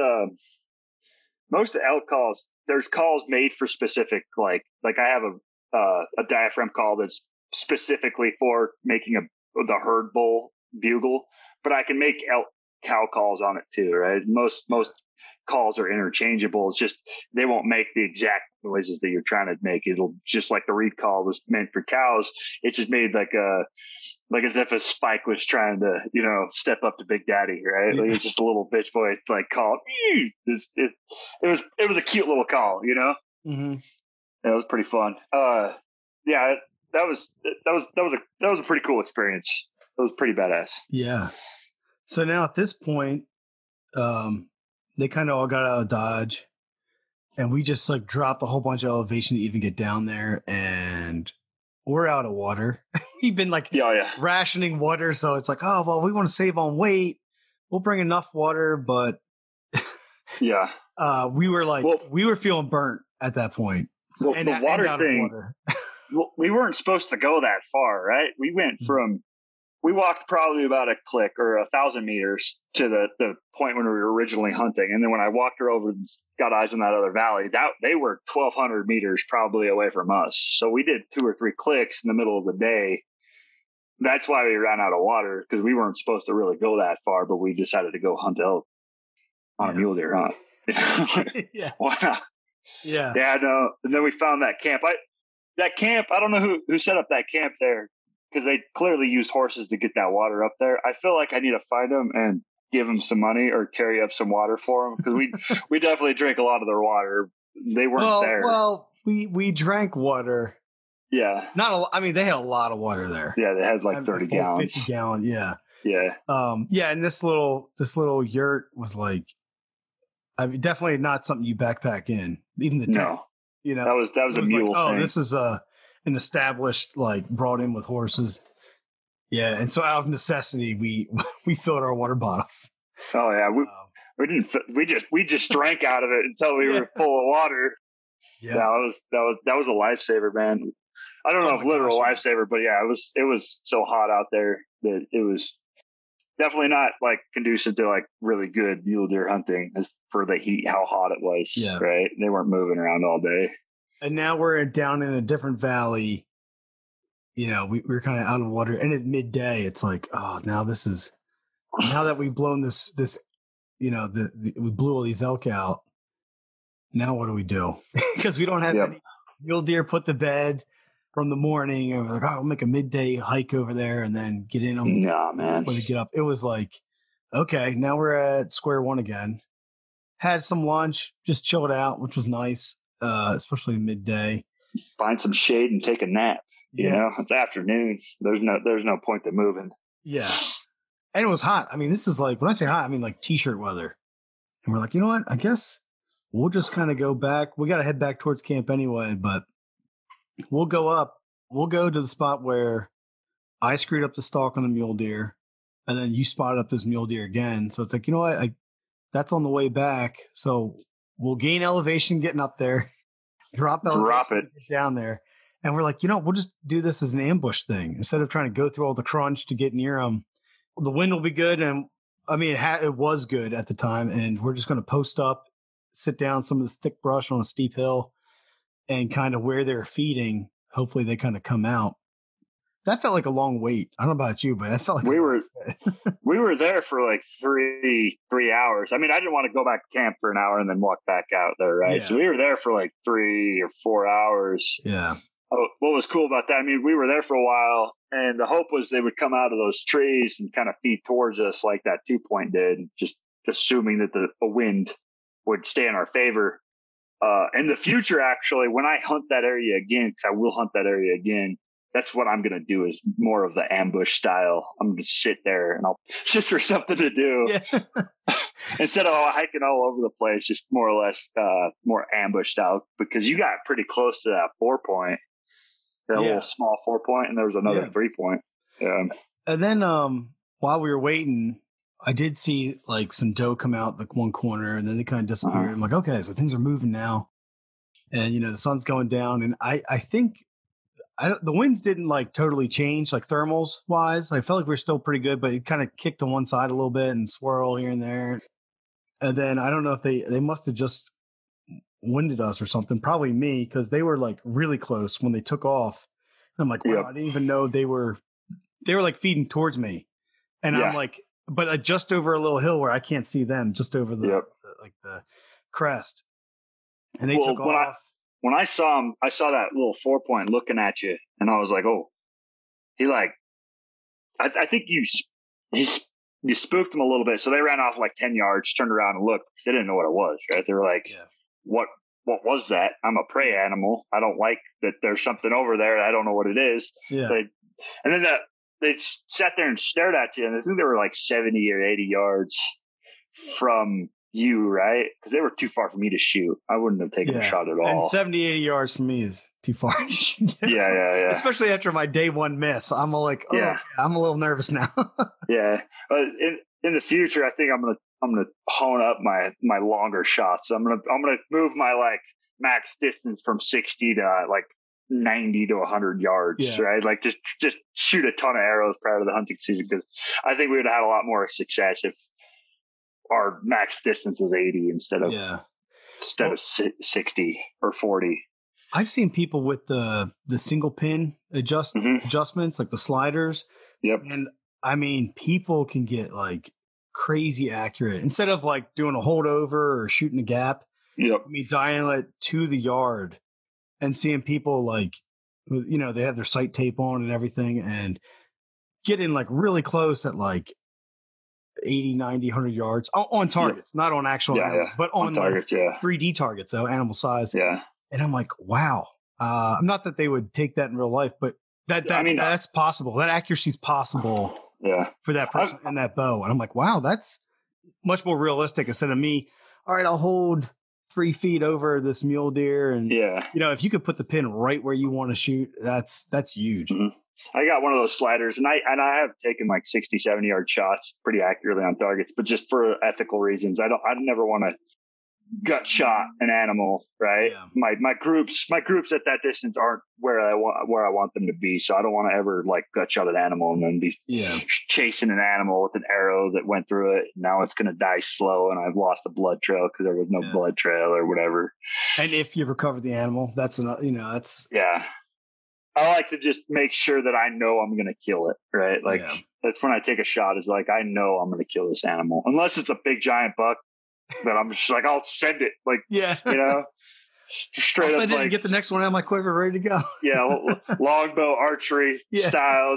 Speaker 2: elk calls, there's calls made for specific, like I have a diaphragm call that's specifically for making the herd bull bugle, but I can make elk cow calls on it too, right? Most calls are interchangeable. It's just they won't make the exact noises that you're trying to make. It'll just like the reed call was meant for cows. It just made like as if a spike was trying to, step up to Big Daddy, right? Like it's just a little bitch boy like call. It was a cute little call,
Speaker 1: Mm-hmm.
Speaker 2: It was pretty fun. Yeah, that was a pretty cool experience. It was pretty badass.
Speaker 1: Yeah. So now at this point, they kind of all got out of Dodge, and we just like dropped a whole bunch of elevation to even get down there, and we're out of water. We've been like rationing water, so it's like, oh well, we want to save on weight. We'll bring enough water, but we were feeling burnt at that point.
Speaker 2: Well, the water thing. Well, we weren't supposed to go that far, right? We went we walked probably about a click or 1,000 meters to the point when we were originally hunting. And then when I walked her over and got eyes on that other valley, they were 1,200 meters probably away from us. So we did 2 or 3 clicks in the middle of the day. That's why we ran out of water, because we weren't supposed to really go that far, but we decided to go hunt elk on a mule deer hunt.
Speaker 1: Yeah.
Speaker 2: Why not?
Speaker 1: Yeah.
Speaker 2: Yeah, no. And then we found that camp. I don't know who set up that camp there, because they clearly use horses to get that water up there. I feel like I need to find them and give them some money or carry up some water for them, because we definitely drank a lot of their water. They weren't there.
Speaker 1: Well, we drank water.
Speaker 2: Yeah.
Speaker 1: I mean, they had a lot of water there.
Speaker 2: Yeah, they had like 30 gallons.
Speaker 1: 50 gallon, yeah.
Speaker 2: Yeah.
Speaker 1: And this little yurt was like, I mean, definitely not something you backpack in. Even the tent.
Speaker 2: No. That was a mule thing.
Speaker 1: Oh, this is an established, like, brought in with horses. Yeah, and so out of necessity, we filled our water bottles.
Speaker 2: Oh yeah, we just drank out of it until we were full of water. Yeah, that was a lifesaver, man. I don't know if literal lifesaver, but yeah, it was so hot out there that it was definitely not like conducive to like really good mule deer hunting, as for the heat, how hot it was. Yeah. Right, they weren't moving around all day.
Speaker 1: And now we're down in a different valley. We're kind of out of water, and at midday, it's like, oh, now that we've blown this, we blew all these elk out. Now what do we do? Because we don't have any mule deer put to bed from the morning. And we're like, I'll make a midday hike over there and then get in them.
Speaker 2: Nah, man.
Speaker 1: When they get up, it was like, okay, now we're at square one again. Had some lunch, just chilled out, which was nice, especially midday.
Speaker 2: Find some shade and take a nap. Yeah. It's afternoon. There's no point to moving.
Speaker 1: Yeah. And it was hot. I mean, this is like, when I say hot, I mean like t-shirt weather. And we're like, you know what? I guess we'll just kind of go back. We got to head back towards camp anyway, but we'll go up. We'll go to the spot where I screwed up the stalk on the mule deer. And then you spotted up this mule deer again. So it's like, you know what? That's on the way back. So we'll gain elevation getting up there, drop elevation, get down there. And we're like, we'll just do this as an ambush thing instead of trying to go through all the crunch to get near them. The wind will be good. And I mean, it was good at the time. And we're just going to post up, sit down some of this thick brush on a steep hill, and kind of where they're feeding. Hopefully they kind of come out. That felt like a long wait. I don't know about you, but that felt like
Speaker 2: we were there for like 3 hours. I mean, I didn't want to go back to camp for an hour and then walk back out there, right? Yeah. So we were there for like 3 or 4 hours.
Speaker 1: Yeah.
Speaker 2: What was cool about that? I mean, we were there for a while, and the hope was they would come out of those trees and kind of feed towards us like that 2 Point did, just assuming that the wind would stay in our favor. In the future, actually, when I hunt that area again, because I will hunt that area again, that's what I'm going to do, is more of the ambush style. I'm going to sit there and I'll just for something to do. Yeah. Instead of hiking all over the place, just more or less more ambush style, because you got pretty close to that 4 Point, that little small 4 Point, and there was another 3 Point. Yeah. And
Speaker 1: then while we were waiting, I did see like some doe come out like one corner, and then they kind of disappeared. I'm like, okay, so things are moving now. And, the sun's going down. And I think the winds didn't like totally change, like thermals wise. I felt like we were still pretty good, but it kind of kicked to one side a little bit and swirl here and there. And then I don't know if they must have just winded us or something. Probably me, because they were like really close when they took off. And I'm like, wow, I didn't even know they were like feeding towards me. And I'm like, but just over a little hill where I can't see them, just over the crest. And they took off.
Speaker 2: When I saw him, I saw that little 4 Point looking at you, and I was like, oh, I think you spooked them a little bit. So they ran off like 10 yards, turned around and looked, because they didn't know what it was, right? They were like, what was that? I'm a prey animal. I don't like that there's something over there. I don't know what it is.
Speaker 1: Yeah.
Speaker 2: And then they sat there and stared at you, and I think they were like 70 or 80 yards from you, right? Because they were too far for me to shoot. I wouldn't have taken a shot at all.
Speaker 1: And 70, 80 yards from me is too far to shoot.
Speaker 2: Yeah.
Speaker 1: Especially after my day one miss. I'm like, I'm a little nervous now.
Speaker 2: Yeah. But in the future, I think I'm gonna hone up my longer shots. I'm gonna move my like max distance from 60 to like 90 to 100 yards, right? Like just shoot a ton of arrows prior to the hunting season, because I think we would have had a lot more success if our max distance was 80 instead of 60 or 40.
Speaker 1: I've seen people with the single pin adjustments, like the sliders.
Speaker 2: Yep.
Speaker 1: And I mean, people can get like crazy accurate instead of like doing a holdover or shooting a gap.
Speaker 2: Yep.
Speaker 1: I mean, dialing it to the yard and seeing people like, they have their sight tape on and everything, and getting like really close at like 80, 90, 100 yards on targets, not on actual animals, but on targets, like 3D targets, though, animal size.
Speaker 2: Yeah.
Speaker 1: And I'm like, wow. Not that they would take that in real life, but that's possible. That accuracy is possible for that person and that bow. And I'm like, wow, that's much more realistic instead of me. All right, I'll hold 3 feet over this mule deer. And, if you could put the pin right where you want to shoot, that's huge.
Speaker 2: Mm-hmm. I got one of those sliders, and I have taken like 60, 70 yard shots pretty accurately on targets, but just for ethical reasons. I never want to gut shot an animal, right? Yeah. My groups at that distance aren't where I want them to be. So I don't want to ever like gut shot an animal and then be chasing an animal with an arrow that went through it. Now it's going to die slow, and I've lost the blood trail because there was no blood trail or whatever.
Speaker 1: And if you recover the animal, that's
Speaker 2: I like to just make sure that I know I'm going to kill it, right? Like that's when I take a shot, is like, I know I'm going to kill this animal. Unless it's a big giant buck, then I'm just like, I'll send it. Like, straight
Speaker 1: I'll
Speaker 2: up.
Speaker 1: Send it and get the next one out of my quiver ready to go.
Speaker 2: Longbow archery style.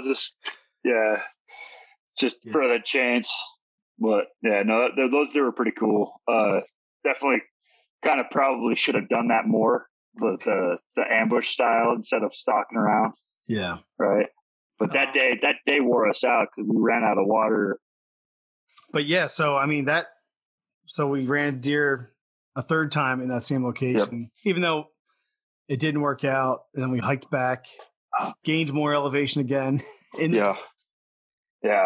Speaker 2: Just for the chance. But those were pretty cool. Definitely kind of probably should have done that more. The ambush style instead of stalking around.
Speaker 1: Yeah.
Speaker 2: Right. But that day wore us out because we ran out of water.
Speaker 1: But so I mean so we ran deer a third time in that same location, even though it didn't work out. And then we hiked back, gained more elevation again.
Speaker 2: Yeah.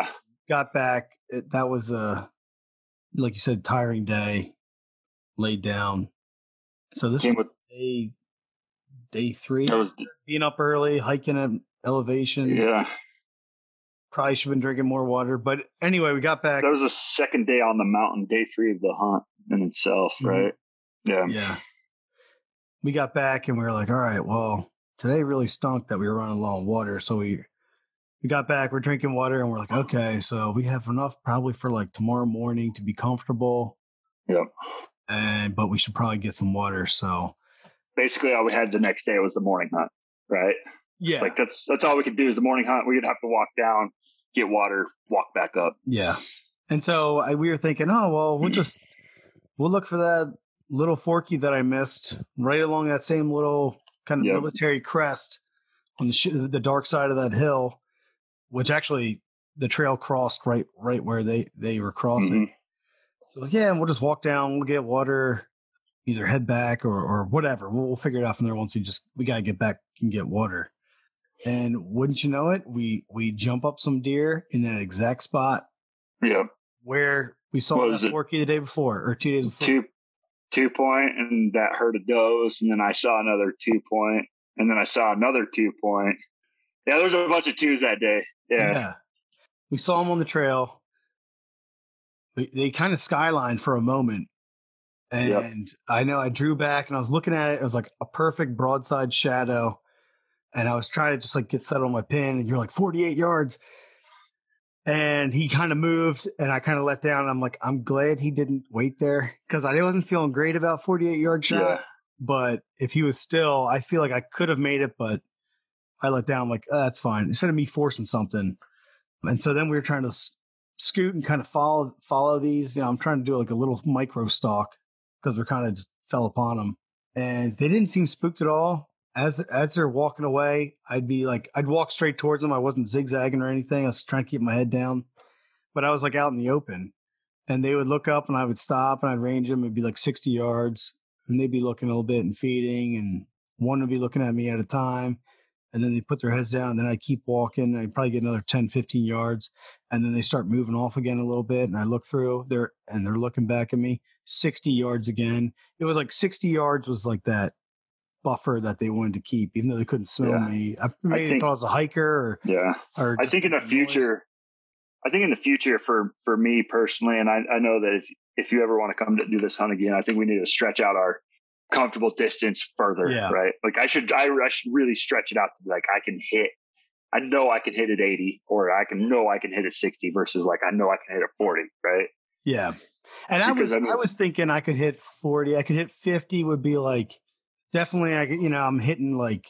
Speaker 1: got back. That was like you said, tiring day. Laid down. So this
Speaker 2: Came
Speaker 1: was
Speaker 2: with
Speaker 1: day 3.
Speaker 2: that was
Speaker 1: Being up early, hiking at elevation.
Speaker 2: yeah.
Speaker 1: Probably should have been drinking more water. But anyway, we got back.
Speaker 2: That was the second day on the mountain, day 3 of the hunt in itself, right? Yeah.
Speaker 1: Yeah. We got back and we were like, all right, well, today really stunk that we were running low on water. So we got back, we're drinking water, and we're like, okay, so we have enough probably for like tomorrow morning to be comfortable.
Speaker 2: Yep.
Speaker 1: But we should probably get some water. So
Speaker 2: basically all we had the next day was the morning hunt, right?
Speaker 1: Yeah.
Speaker 2: Like that's all we could do is the morning hunt. We'd have to walk down, get water, walk back up.
Speaker 1: Yeah. And so we were thinking, oh, well, we'll look for that little Forky that I missed right along that same little kind of military crest on the dark side of that hill, which actually the trail crossed right where they were crossing. So yeah, we'll just walk down, we'll get water, either head back or whatever. We'll figure it out from there once we got to get back and get water. And wouldn't you know it, we jump up some deer in that exact spot.
Speaker 2: Yep.
Speaker 1: Where we saw that Forky the day before or 2 days before.
Speaker 2: 2 point, and that herd of does, and then I saw another 2 point, and then I saw another 2 point. Yeah, there's a bunch of 2s that day. Yeah.
Speaker 1: We saw them on the trail. They kind of skylined for a moment. And I know I drew back and I was looking at it. It was like a perfect broadside shadow. And I was trying to just like get set on my pin, and you're like 48 yards. And he kind of moved and I kind of let down. And I'm like, I'm glad he didn't wait there because I wasn't feeling great about 48-yard shot. Yeah. But if he was still, I feel like I could have made it, but I let down. I'm like, oh, that's fine. Instead of me forcing something. And so then we were trying to scoot and kind of follow these. You know, I'm trying to do like a little micro stalk because we kind of just fell upon them, and they didn't seem spooked at all. As they're walking away, I'd walk straight towards them. I wasn't zigzagging or anything. I was trying to keep my head down, but I was like out in the open, and they would look up and I would stop and I'd range them. It'd be like 60 yards, and they'd be looking a little bit and feeding, and one would be looking at me at a time. And then they put their heads down, and then I keep walking. I'd probably get another 10, 15 yards. And then they start moving off again a little bit. And I look through there, and they're looking back at me. 60 yards again. It was like 60 yards was like that buffer that they wanted to keep, even though they couldn't smell me. I thought I was a hiker.
Speaker 2: I think in the future for me personally, and I know that if you ever want to come to do this hunt again, I think we need to stretch out our comfortable distance further, right? Like I should really stretch it out to be like I know I can hit at 80, or I can hit at 60 versus like I know I can hit at 40, right?
Speaker 1: Yeah. And I was thinking I could hit 40, I could hit 50 would be like definitely I'm hitting like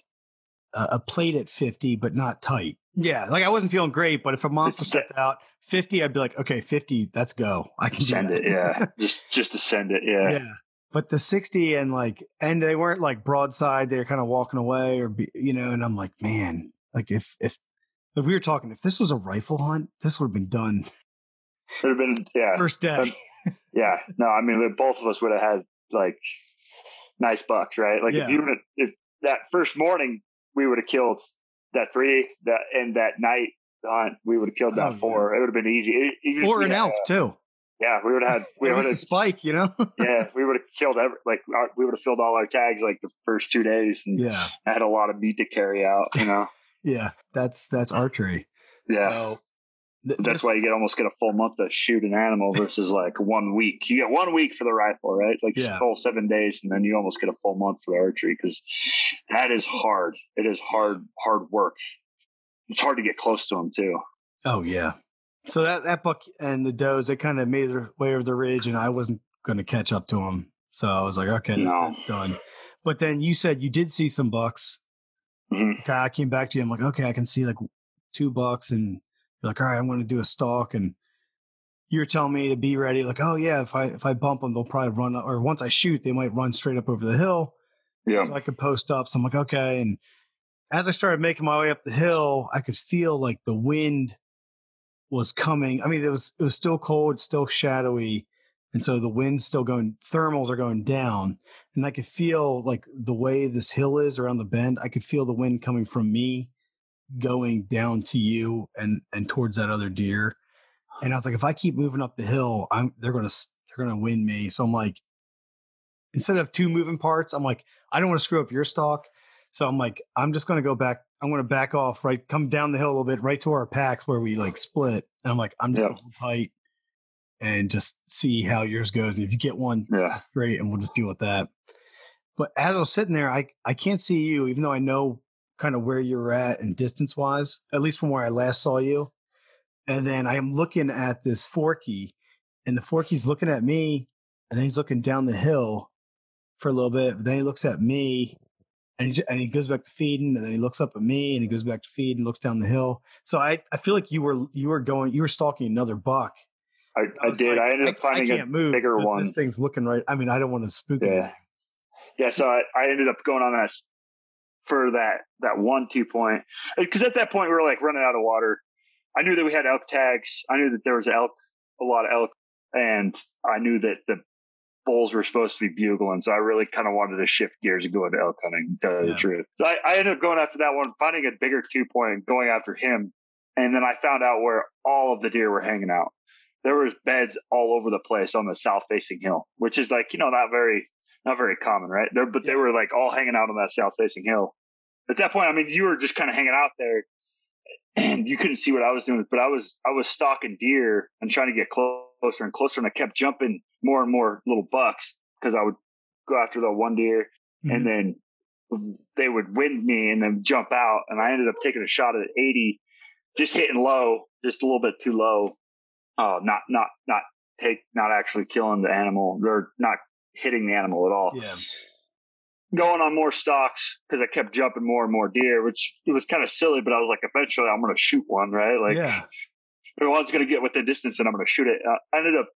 Speaker 1: a plate at 50 but not tight. Yeah, like I wasn't feeling great, but if a monster stepped out 50, I'd be like, okay, 50, let's go. I can
Speaker 2: send it, just to send it,
Speaker 1: yeah. But the 60 and they weren't like broadside. They were kind of walking away and I'm like, man, like if we were talking, if this was a rifle hunt, this would have been done.
Speaker 2: It would have been,
Speaker 1: first day.
Speaker 2: Yeah. No, I mean, both of us would have had like nice bucks, right? Like if that first morning we would have killed that 3 and that night hunt, we would have killed that 4. It would have been easy.
Speaker 1: Or an elk too.
Speaker 2: Yeah, we would have had. We would have
Speaker 1: spike,
Speaker 2: Yeah, we would have killed we would have filled all our tags like the first 2 days, and I had a lot of meat to carry out.
Speaker 1: Yeah, that's archery.
Speaker 2: Yeah, so that's why you almost get a full month to shoot an animal versus like 1 week. You get 1 week for the rifle, right? Like full 7 days, and then you almost get a full month for the archery because that is hard. It is hard work. It's hard to get close to them too.
Speaker 1: Oh yeah. So that buck and the does, they kind of made their way over the ridge, and I wasn't going to catch up to them. So I was like, okay, that's done. But then you said you did see some bucks. Okay, I came back to you. I'm like, okay, I can see like 2 bucks, and you're like, all right, I'm going to do a stalk, and you're telling me to be ready. Like, oh yeah, if I bump them, they'll probably run, or once I shoot, they might run straight up over the hill. Yeah. So I could post up. So I'm like, okay. And as I started making my way up the hill, I could feel like the wind was coming. I mean, it was still cold, still shadowy. And so the wind's still going, thermals are going down. And I could feel like the way this hill is around the bend, I could feel the wind coming from me going down to you and towards that other deer. And I was like, if I keep moving up the hill, they're gonna win me. So I'm like, instead of 2 moving parts, I'm like, I don't want to screw up your stalk. So I'm like, I'm just gonna go back. I'm gonna back off, right, come down the hill a little bit, right to our packs where we like split. And I'm like, I'm just gonna hold tight and just see how yours goes. And if you get one, great, and we'll just deal with that. But as I was sitting there, I can't see you, even though I know kind of where you're at and distance wise, at least from where I last saw you. And then I'm looking at this Forky, and the Forky's looking at me, and then he's looking down the hill for a little bit. But then he looks at me, and he goes back to feeding, and then he looks up at me, and he goes back to feed and looks down the hill. So I feel like you were stalking another buck.
Speaker 2: I did. Like, I ended up finding a bigger one.
Speaker 1: This thing's looking right. I mean, I don't want to spook him.
Speaker 2: Yeah, so I ended up going on that for that 1-2 point. Because at that point, we were like running out of water. I knew that we had elk tags. I knew that there was a lot of elk. And I knew that the bulls were supposed to be bugling. So I really kind of wanted to shift gears and go into elk hunting, to tell you the truth. So I ended up going after that one, finding a bigger 2 point, going after him. And then I found out where all of the deer were hanging out. There was beds all over the place on the south-facing hill, which is like, not very common, right? They were like all hanging out on that south-facing hill. At that point, I mean, you were just kind of hanging out there, and you couldn't see what I was doing. But I was stalking deer and trying to get closer and closer, and I kept jumping more and more little bucks because I would go after the one deer, and then they would wind me and then jump out, and I ended up taking a shot at 80, just hitting low, just a little bit too low. Not actually killing the animal, or not hitting the animal at all.
Speaker 1: Yeah.
Speaker 2: Going on more stalks because I kept jumping more and more deer, which it was kind of silly, but I was like, eventually I'm going to shoot one, right? Like, one's going to get within distance and I'm going to shoot it. I ended up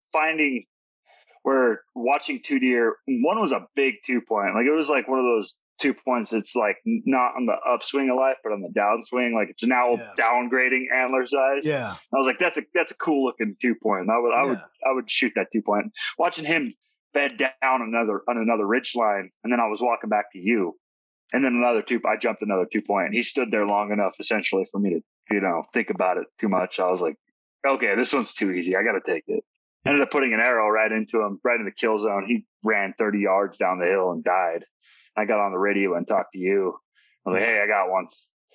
Speaker 2: watching 2 deer. One was a big 2 point. Like, it was like one of those 2 points that's like not on the upswing of life, but on the downswing. Like, it's now downgrading antler size.
Speaker 1: Yeah.
Speaker 2: I was like, that's a cool looking 2 point. I would shoot that 2 point. Watching him bed down on another ridge line, and then I was walking back to you, and then I jumped another 2 point, and he stood there long enough essentially for me to think about it too much. I was like, okay, this one's too easy, I gotta take it. Ended up putting an arrow right into him, right in the kill zone. He ran 30 yards down the hill and died. I got on the radio and talked to you. I was like, hey, I got one.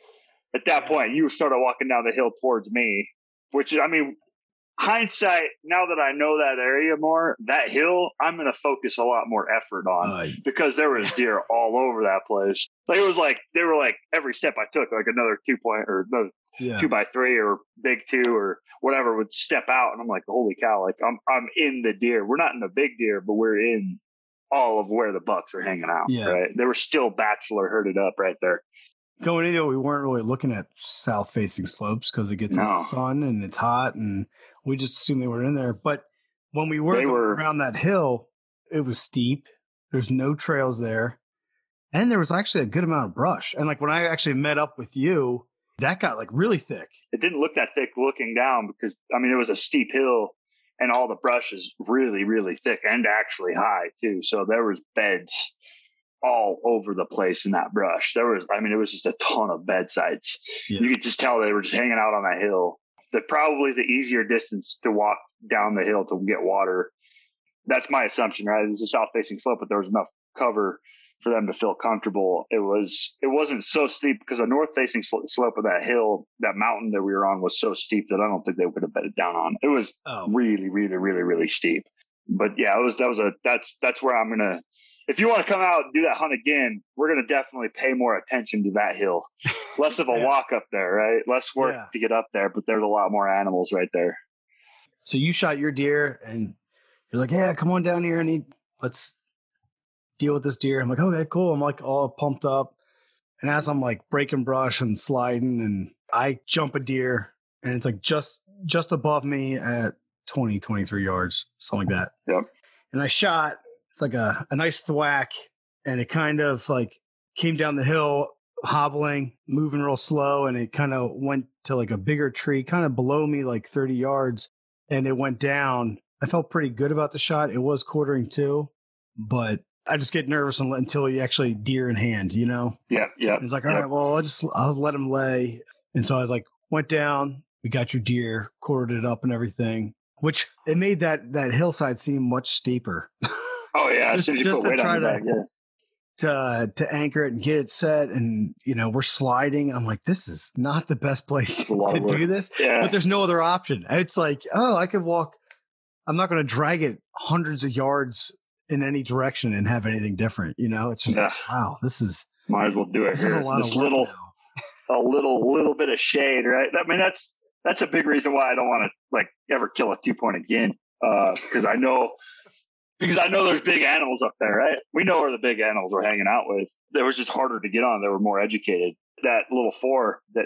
Speaker 2: At that point, you started walking down the hill towards me, which, I mean, hindsight, now that I know that area more, that hill, I'm going to focus a lot more effort on because there was deer all over that place. Like, it was like, they were like every step I took, like another 2 point or another 2x3 or big 2 or whatever would step out. And I'm like, holy cow, like I'm in the deer. We're not in the big deer, but we're in all of where the bucks are hanging out. Yeah. Right. They were still bachelor herded up right there.
Speaker 1: Going into it, we weren't really looking at south facing slopes because it gets in the sun and it's hot, and we just assumed they were in there. But when we were going around that hill, it was steep. There's no trails there. And there was actually a good amount of brush. And like when I actually met up with you, that got like really thick.
Speaker 2: It didn't look that thick looking down because, I mean, it was a steep hill and all the brush is really, really thick and actually high too. So there was beds all over the place in that brush. It was just a ton of bed sites. Yeah. You could just tell they were just hanging out on that hill. Probably the easier distance to walk down the hill to get water. That's my assumption, right? It was a south-facing slope, but there was enough cover for them to feel comfortable. It wasn't so steep because the north-facing slope of that hill, that mountain that we were on, was so steep that I don't think they would have bedded down on. It was really, really, really, really steep. But yeah, that's where I'm gonna. If you want to come out and do that hunt again, we're going to definitely pay more attention to that hill. Less of a walk up there, right? Less work to get up there, but there's a lot more animals right there.
Speaker 1: So you shot your deer and you're like, yeah, come on down here and let's deal with this deer. I'm like, okay, cool. I'm like all pumped up. And as I'm like breaking brush and sliding, and I jump a deer and it's like just above me at 20, 23 yards, something like that.
Speaker 2: Yep.
Speaker 1: And I shot. It's like a nice thwack, and it kind of like came down the hill, hobbling, moving real slow, and it kind of went to like a bigger tree, kind of below me, like 30 yards, and it went down. I felt pretty good about the shot. It was quartering too, but I just get nervous until you actually deer in hand, you know?
Speaker 2: Yeah, yeah.
Speaker 1: It's like, all right, well, I'll let him lay. And so I was like, went down, We got your deer, quartered it up and everything, which it made that hillside seem much steeper.
Speaker 2: Oh yeah, as soon as you put weight on your back,
Speaker 1: to anchor it and get it set, and we're sliding. I'm like, this is not the best place to do this, but there's no other option. It's like, oh, I could walk. I'm not going to drag it hundreds of yards in any direction and have anything different. It's just like, wow, this is
Speaker 2: might as well do it. This is a lot of work a little bit of shade, right? I mean, that's a big reason why I don't want to ever kill a 2-point again, because I know there's big animals up there, right? We know where the big animals we're hanging out with. They was just harder to get on. They were more educated. That little 4 that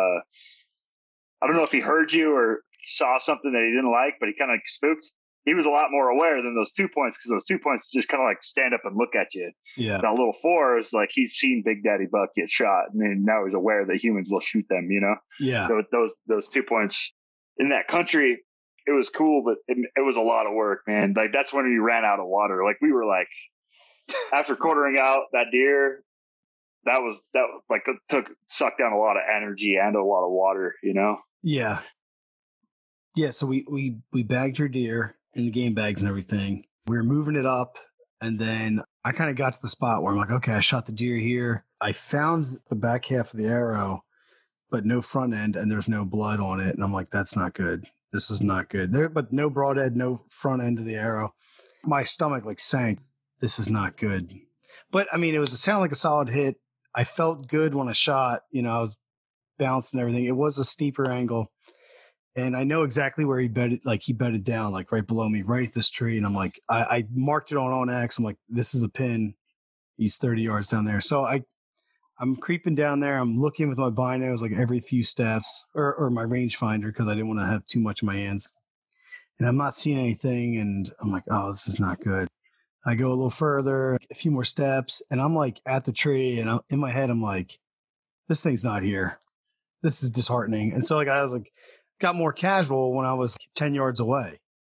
Speaker 2: I don't know if he heard you or saw something that he didn't like, but he kind of spooked. He was a lot more aware than those 2 points, because those 2 points just kind of stand up and look at you.
Speaker 1: Yeah.
Speaker 2: That little 4 is he's seen Big Daddy Buck get shot, and then now he's aware that humans will shoot them.
Speaker 1: Yeah.
Speaker 2: So those 2 points in that country, it was cool, but it was a lot of work, man. That's when we ran out of water. We were after quartering out that deer, that sucked down a lot of energy and a lot of water.
Speaker 1: Yeah. Yeah. So we bagged your deer in the game bags and everything. We were moving it up, and then I kind of got to the spot where I'm like, okay, I shot the deer here. I found the back half of the arrow, but no front end, and there's no blood on it. And I'm like, that's not good. This is not good. But no broadhead, no front end of the arrow. My stomach sank. This is not good. But I mean, it sounded like a solid hit. I felt good when I shot. I was bouncing and everything. It was a steeper angle. And I know exactly where he bedded, he bedded down, right below me, right at this tree. And I'm like, I marked it on X. I'm like, this is the pin. He's 30 yards down there. So I'm creeping down there. I'm looking with my binos every few steps, or my rangefinder, because I didn't want to have too much in my hands. And I'm not seeing anything. And I'm like, oh, this is not good. I go a little further, a few more steps, and I'm at the tree. And in my head, I'm like, this thing's not here. This is disheartening. And so I was got more casual when I was 10 yards away.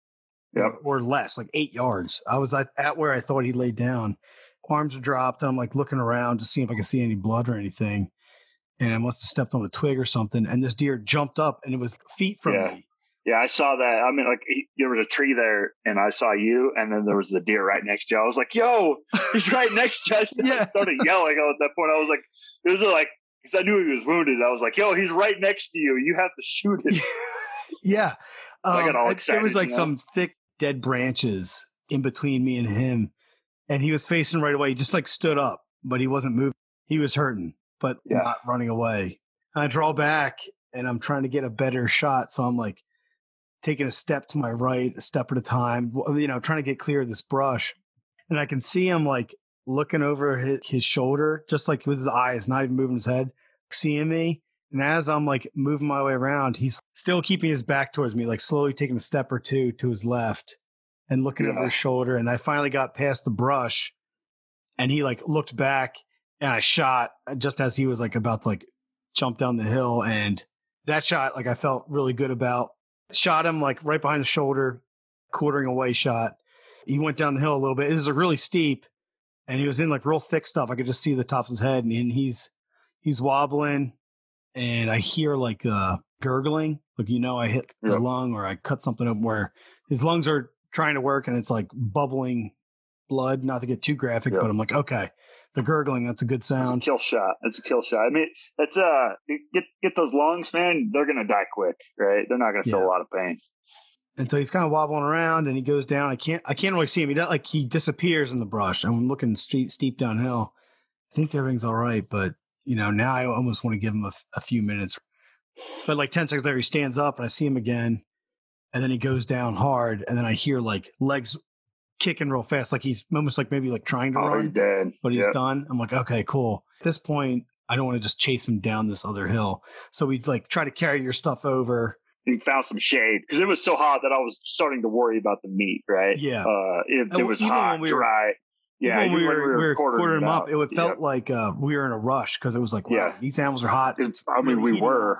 Speaker 2: Yep.
Speaker 1: Or less, 8 yards. I was at where I thought he laid down. Arms are dropped, and I'm looking around to see if I can see any blood or anything. And I must have stepped on a twig or something. And this deer jumped up, and it was feet from me.
Speaker 2: Yeah, I saw that. I mean, there was a tree there, and I saw you, and then there was the deer right next to you. I was like, yo, he's right next to us. I started yelling at that point. I was like, it was because I knew he was wounded. I was like, yo, he's right next to you. You have to shoot him.
Speaker 1: Yeah.
Speaker 2: So I got all excited.
Speaker 1: There was some thick dead branches in between me and him. And he was facing right away. He just stood up, but he wasn't moving. He was hurting, but not running away. And I draw back, and I'm trying to get a better shot. So I'm taking a step to my right, a step at a time, trying to get clear of this brush. And I can see him looking over his shoulder, just with his eyes, not even moving his head, seeing me. And as I'm moving my way around, he's still keeping his back towards me, slowly taking a step or two to his left and looking over his shoulder. And I finally got past the brush, and he looked back, and I shot just as he was about to jump down the hill. And that shot, I felt really good about. Shot him right behind the shoulder, quartering away shot. He went down the hill a little bit. This is really steep, and he was in real thick stuff. I could just see the top of his head, and he's wobbling, and I hear gurgling. I hit the lung, or I cut something up where his lungs are trying to work, and it's bubbling blood. Not to get too graphic, but I'm like, okay, the gurgling, that's a good sound.
Speaker 2: It's a kill shot. It's a kill shot. I mean, it's get those lungs, man. They're gonna die quick, right? They're not gonna feel a lot of pain.
Speaker 1: And so he's kind of wobbling around, and he goes down. I can't really see him. He disappears in the brush. I'm looking steep downhill. I think everything's all right, but now I almost want to give him a few minutes. But 10 seconds later, he stands up, and I see him again, and then he goes down hard, and then I hear legs kicking real fast, he's almost maybe trying to run.
Speaker 2: He's dead,
Speaker 1: but he's done. I'm like, okay, cool. At this point, I don't want to just chase him down this other hill. So we try to carry your stuff over.
Speaker 2: And found some shade because it was so hot that I was starting to worry about the meat. Right?
Speaker 1: Yeah.
Speaker 2: It was hot, dry. Yeah,
Speaker 1: when we were quartering them up, it felt like we were in a rush because it was wow, these animals are hot.
Speaker 2: I mean, we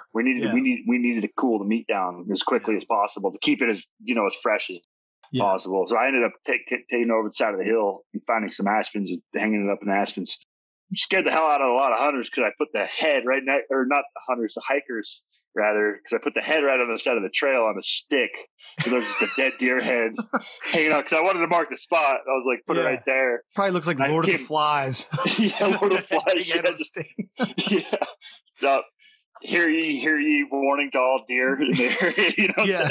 Speaker 2: needed to cool the meat down as quickly as possible to keep it as as fresh as possible. So I ended up taking over the side of the hill and finding some aspens and hanging it up in aspens. Scared the hell out of a lot of hunters because I put the head right next, or not the hunters, the hikers rather, because I put the head right on the side of the trail on a stick. So there's just a dead deer head hanging out, because I wanted to mark the spot. I was like, put it right there.
Speaker 1: Probably looks like Lord of the Flies.
Speaker 2: Yeah, Lord of the Flies. Yeah. So hear ye, warning to all deer in there. You know.
Speaker 1: Yeah.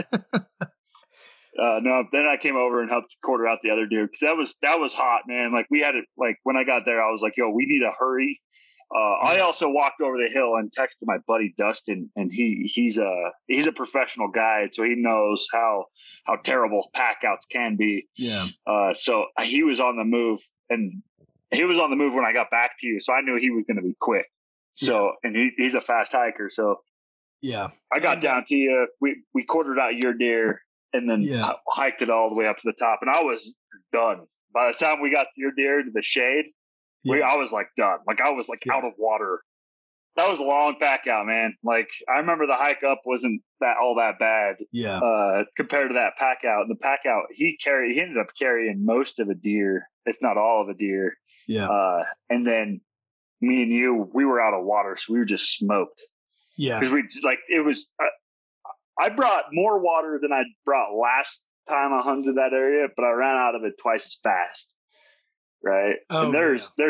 Speaker 2: No, then I came over and helped quarter out the other deer, because that was hot, man. Like, we had it, like, when I got there, I was like, yo, we need to hurry. I also walked over the hill and texted my buddy Dustin, and he's a professional guide, so he knows how terrible pack outs can be.
Speaker 1: Yeah.
Speaker 2: So he was on the move, and he was on the move when I got back to you, so I knew he was going to be quick. So, and he's a fast hiker, so
Speaker 1: yeah,
Speaker 2: I got down to you. We quartered out your deer, and then hiked it all the way up to the top, and I was done. By the time we got your deer to the shade, I was like done. Like, I was like out of water. That was a long pack out, man. Like, I remember the hike up wasn't all that bad.
Speaker 1: Yeah.
Speaker 2: Compared to that pack out. The pack out, he ended up carrying most of a deer, if not all of a deer.
Speaker 1: Yeah.
Speaker 2: And then me and you, we were out of water, so we were just smoked.
Speaker 1: Yeah.
Speaker 2: Because it was. I brought more water than I brought last time I hunted that area, but I ran out of it twice as fast. Right.
Speaker 1: Oh,
Speaker 2: and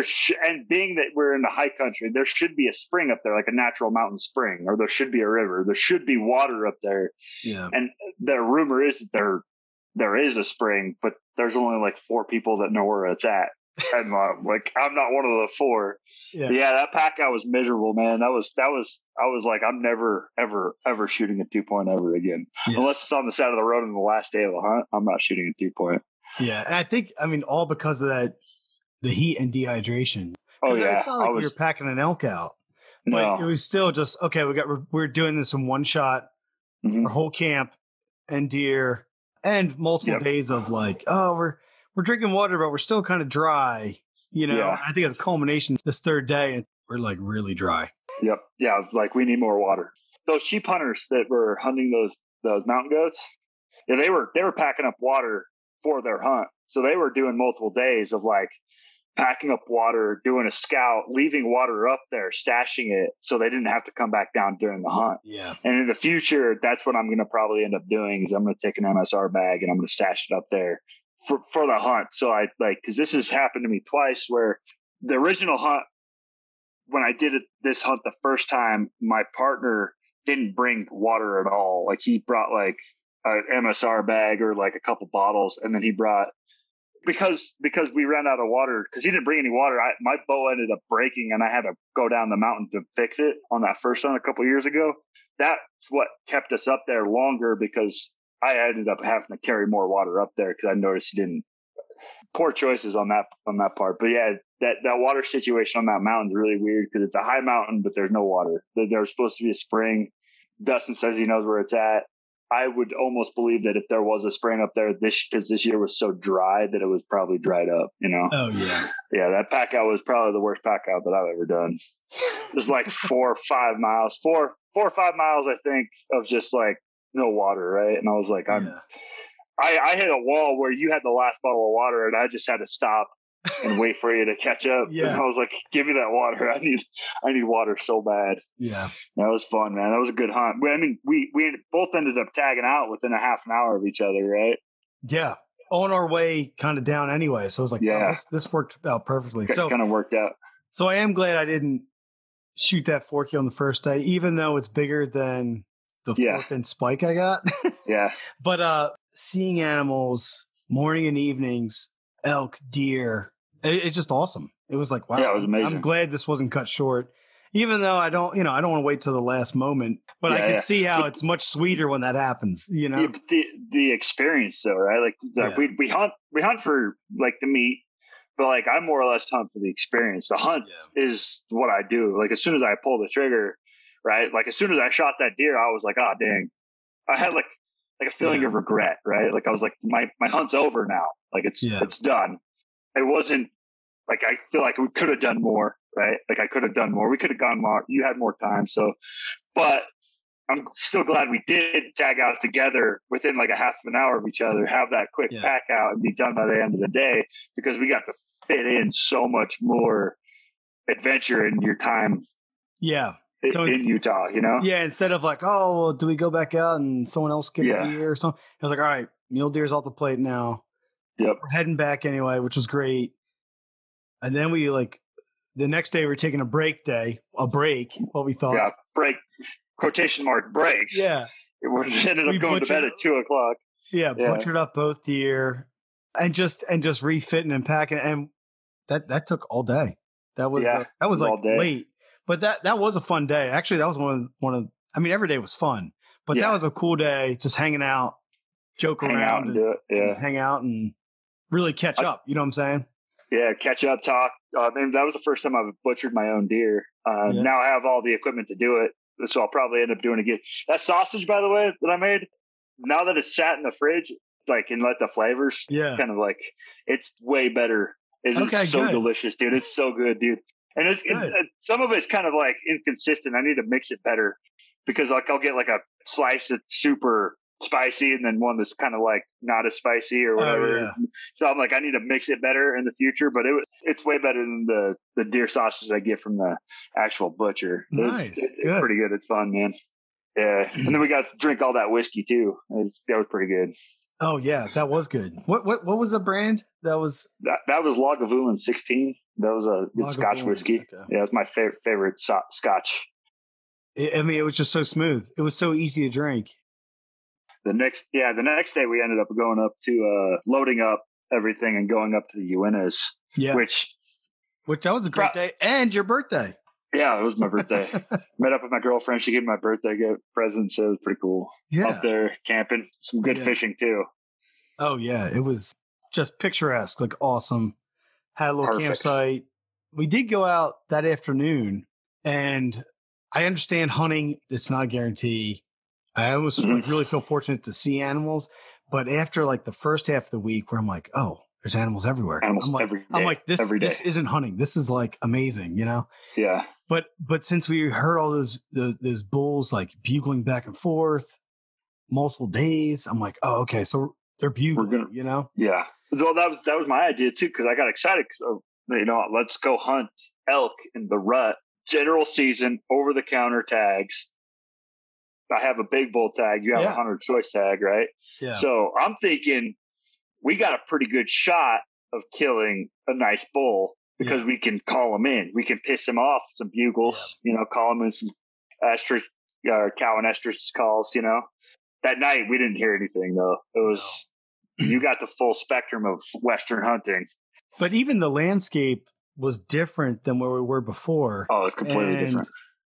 Speaker 2: and being that we're in the high country, there should be a spring up there, like a natural mountain spring, or there should be a river. There should be water up there.
Speaker 1: Yeah.
Speaker 2: And the rumor is that there is a spring, but there's only like 4 people that know where it's at. And like, I'm not one of the 4. Yeah. But yeah, that pack out was miserable, man. I was like, I'm never, ever, ever shooting a 2-point ever again. Yeah. Unless it's on the side of the road on the last day of a hunt, I'm not shooting a 2-point.
Speaker 1: Yeah. And I think, all because of that, the heat and dehydration.
Speaker 2: Oh yeah.
Speaker 1: It's not like you're packing an elk out.
Speaker 2: No.
Speaker 1: But it was still just, okay, we're doing this in one shot, our whole camp and deer, and multiple days of like, oh, we're drinking water, but we're still kind of dry. You know, I think it's a culmination this 3rd day, and we're like really dry.
Speaker 2: Yep. Yeah. Like, we need more water. Those sheep hunters that were hunting those mountain goats, they were packing up water for their hunt. So they were doing multiple days of like packing up water, doing a scout, leaving water up there, stashing it so they didn't have to come back down during the hunt.
Speaker 1: Yeah.
Speaker 2: And in the future, that's what I'm going to probably end up doing, is I'm going to take an MSR bag and I'm going to stash it up there for the hunt. So because this has happened to me twice, where the original hunt, when I did this hunt the first time, my partner didn't bring water at all. Like, he brought like an MSR bag or like a couple bottles, and then he brought, because we ran out of water, because he didn't bring any water, my bow ended up breaking, and I had to go down the mountain to fix it on that first hunt a couple years ago. That's what kept us up there longer, because I ended up having to carry more water up there, because I noticed he didn't. Poor choices on that part. But yeah, that water situation on that mountain is really weird, because it's a high mountain, but there's no water. There's supposed to be a spring. Dustin says he knows where it's at. I would almost believe that if there was a spring up there, because this year was so dry that it was probably dried up, you know?
Speaker 1: Oh, yeah.
Speaker 2: Yeah, that pack out was probably the worst pack out that I've ever done. It was like 4 or 5 miles, 4 or 5 miles, I think, of just like no water, right? And I was like, I hit a wall where you had the last bottle of water, and I just had to stop and wait for you to catch up. Yeah. And I was like, give me that water. I need water so bad.
Speaker 1: Yeah.
Speaker 2: That was fun, man. That was a good hunt. We both ended up tagging out within a half an hour of each other, right?
Speaker 1: Yeah. On our way kind of down anyway. So I was like, oh, this worked out perfectly. So
Speaker 2: kind of worked out.
Speaker 1: So I am glad I didn't shoot that forky on the first day, even though it's bigger than the fork and spike I got.
Speaker 2: Yeah.
Speaker 1: But seeing animals morning and evenings, elk, deer, it's just awesome. It was like, wow.
Speaker 2: Yeah, it was amazing.
Speaker 1: I'm glad this wasn't cut short, even though I don't want to wait till the last moment, but I can see how it's much sweeter when that happens, you know?
Speaker 2: Yeah, the experience though, right? Like we hunt for like the meat, but like I more or less hunt for the experience. The hunt is what I do. Like as soon as I pull the trigger, right? Like as soon as I shot that deer, I was like, oh dang. I had like a feeling of regret, right? Like I was like, my hunt's over now. Like it's done. It wasn't like, I feel like we could have done more, right? Like I could have done more. We could have gone more. You had more time. So, but I'm still glad we did tag out together within like a half of an hour of each other, have that quick pack out and be done by the end of the day, because we got to fit in so much more adventure in your time.
Speaker 1: Yeah. So
Speaker 2: in Utah, you know?
Speaker 1: Yeah, instead of like, oh, well, do we go back out and someone else get a deer or something? I was like, all right, mule deer's off the plate now.
Speaker 2: Yep.
Speaker 1: We're heading back anyway, which was great. And then we the next day we were taking a break, what we thought.
Speaker 2: Yeah, break, quotation mark, breaks.
Speaker 1: Yeah.
Speaker 2: We ended up going to bed at 2:00.
Speaker 1: Yeah, butchered up both deer and just refitting and packing. And that took all day. That was like late. But that was a fun day. Actually, that was one of I mean, every day was fun, but that was a cool day, just hanging out, joke around,
Speaker 2: and do it.
Speaker 1: And hang out and really catch up. You know what I'm saying?
Speaker 2: Yeah, catch up, talk. And that was the first time I've butchered my own deer. Now I have all the equipment to do it, so I'll probably end up doing it again. That sausage, by the way, that I made, now that it's sat in the fridge, and let the flavors, kind of it's way better. It's so delicious, dude. It's so good, dude. And some of it's kind of inconsistent. I need to mix it better because I'll get a slice that's super spicy and then one that's kind of not as spicy or whatever.
Speaker 1: Yeah.
Speaker 2: So I'm I need to mix it better in the future, but it's way better than the deer sausage I get from the actual butcher.
Speaker 1: Nice.
Speaker 2: It's pretty good. It's fun, man. Yeah. And then we got to drink all that whiskey too. That was pretty good.
Speaker 1: Oh yeah, that was good. What was the brand? That was
Speaker 2: Lagavulin 16. That was a good Scotch whiskey. Okay. Yeah, it's my favorite Scotch.
Speaker 1: I mean, it was just so smooth. It was so easy to drink.
Speaker 2: The next day we ended up going up to loading up everything and going up to the Uintas. Yeah, which
Speaker 1: that was a great day and your birthday.
Speaker 2: Yeah, it was my birthday. Met up with my girlfriend. She gave me my birthday present, so it was pretty cool. Yeah, up there camping, some good fishing too.
Speaker 1: Oh yeah, it was just picturesque, awesome. Had a little campsite. We did go out that afternoon, and I understand hunting. It's not a guarantee. I almost really feel fortunate to see animals, but after the first half of the week, where I'm like, oh, there's animals everywhere. I'm like, this isn't hunting. This is amazing, you know?
Speaker 2: Yeah.
Speaker 1: But since we heard all those bulls bugling back and forth multiple days, I'm like, oh, okay, so they're bugling, you know?
Speaker 2: Yeah. Well, that was my idea too, because I got excited. Let's go hunt elk in the rut. General season, over the counter tags. I have a big bull tag. You have a hunter choice tag, right?
Speaker 1: Yeah.
Speaker 2: So I'm thinking we got a pretty good shot of killing a nice bull because we can call him in. We can piss him off some bugles, call him in some estrus, cow and estrus calls, That night we didn't hear anything though. It was, you got the full spectrum of Western hunting.
Speaker 1: But even the landscape was different than where we were before.
Speaker 2: Oh, it's completely different.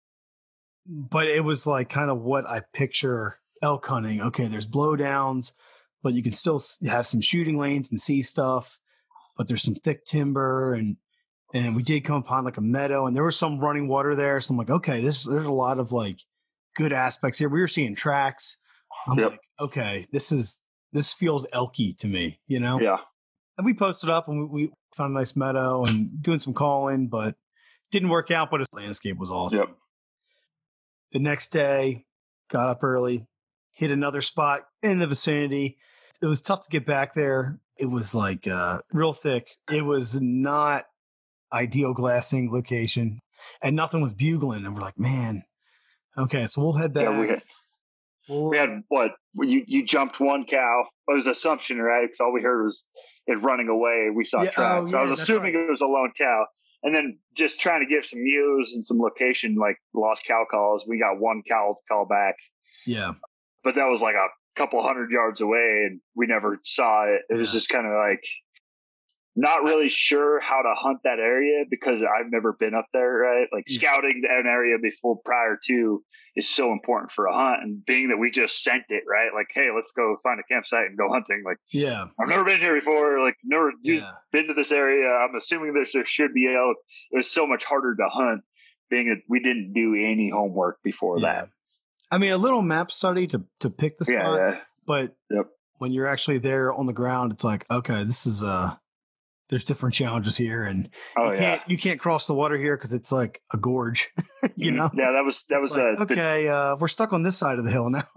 Speaker 1: But it was kind of what I picture elk hunting. Okay, there's blowdowns, but you can still have some shooting lanes and see stuff. But there's some thick timber, and we did come upon a meadow, and there was some running water there. So I'm like, okay, there's a lot of good aspects here. We were seeing tracks. I'm like, okay, this feels elky to me,
Speaker 2: Yeah.
Speaker 1: And we posted up, and we found a nice meadow and doing some calling, but didn't work out. But his landscape was awesome.
Speaker 2: Yep.
Speaker 1: The next day, got up early, hit another spot in the vicinity. It was tough to get back there. It was real thick. It was not ideal glassing location, and nothing was bugling. And we're like, man, okay, so we'll head back.
Speaker 2: Yeah, we had what? You jumped one cow. It was assumption, right? Because all we heard was it running away. We saw tracks. So I was assuming it was a lone cow. And then just trying to get some views and some location, lost cow calls. We got one cow to call back.
Speaker 1: Yeah.
Speaker 2: But that was a couple 100 yards away, and we never saw it. It was just kind of not really sure how to hunt that area because I've never been up there, right? Scouting an area prior to is so important for a hunt. And being that we just sent it, right? Hey, let's go find a campsite and go hunting. I've never been here before. Never been to this area. I'm assuming there should be elk. It was so much harder to hunt being that we didn't do any homework before that.
Speaker 1: I mean, a little map study to pick the spot, but when you're actually there on the ground, it's okay, this is there's different challenges here, and you can't cross the water here because it's a gorge, you know?
Speaker 2: Yeah, that was
Speaker 1: we're stuck on this side of the hill now.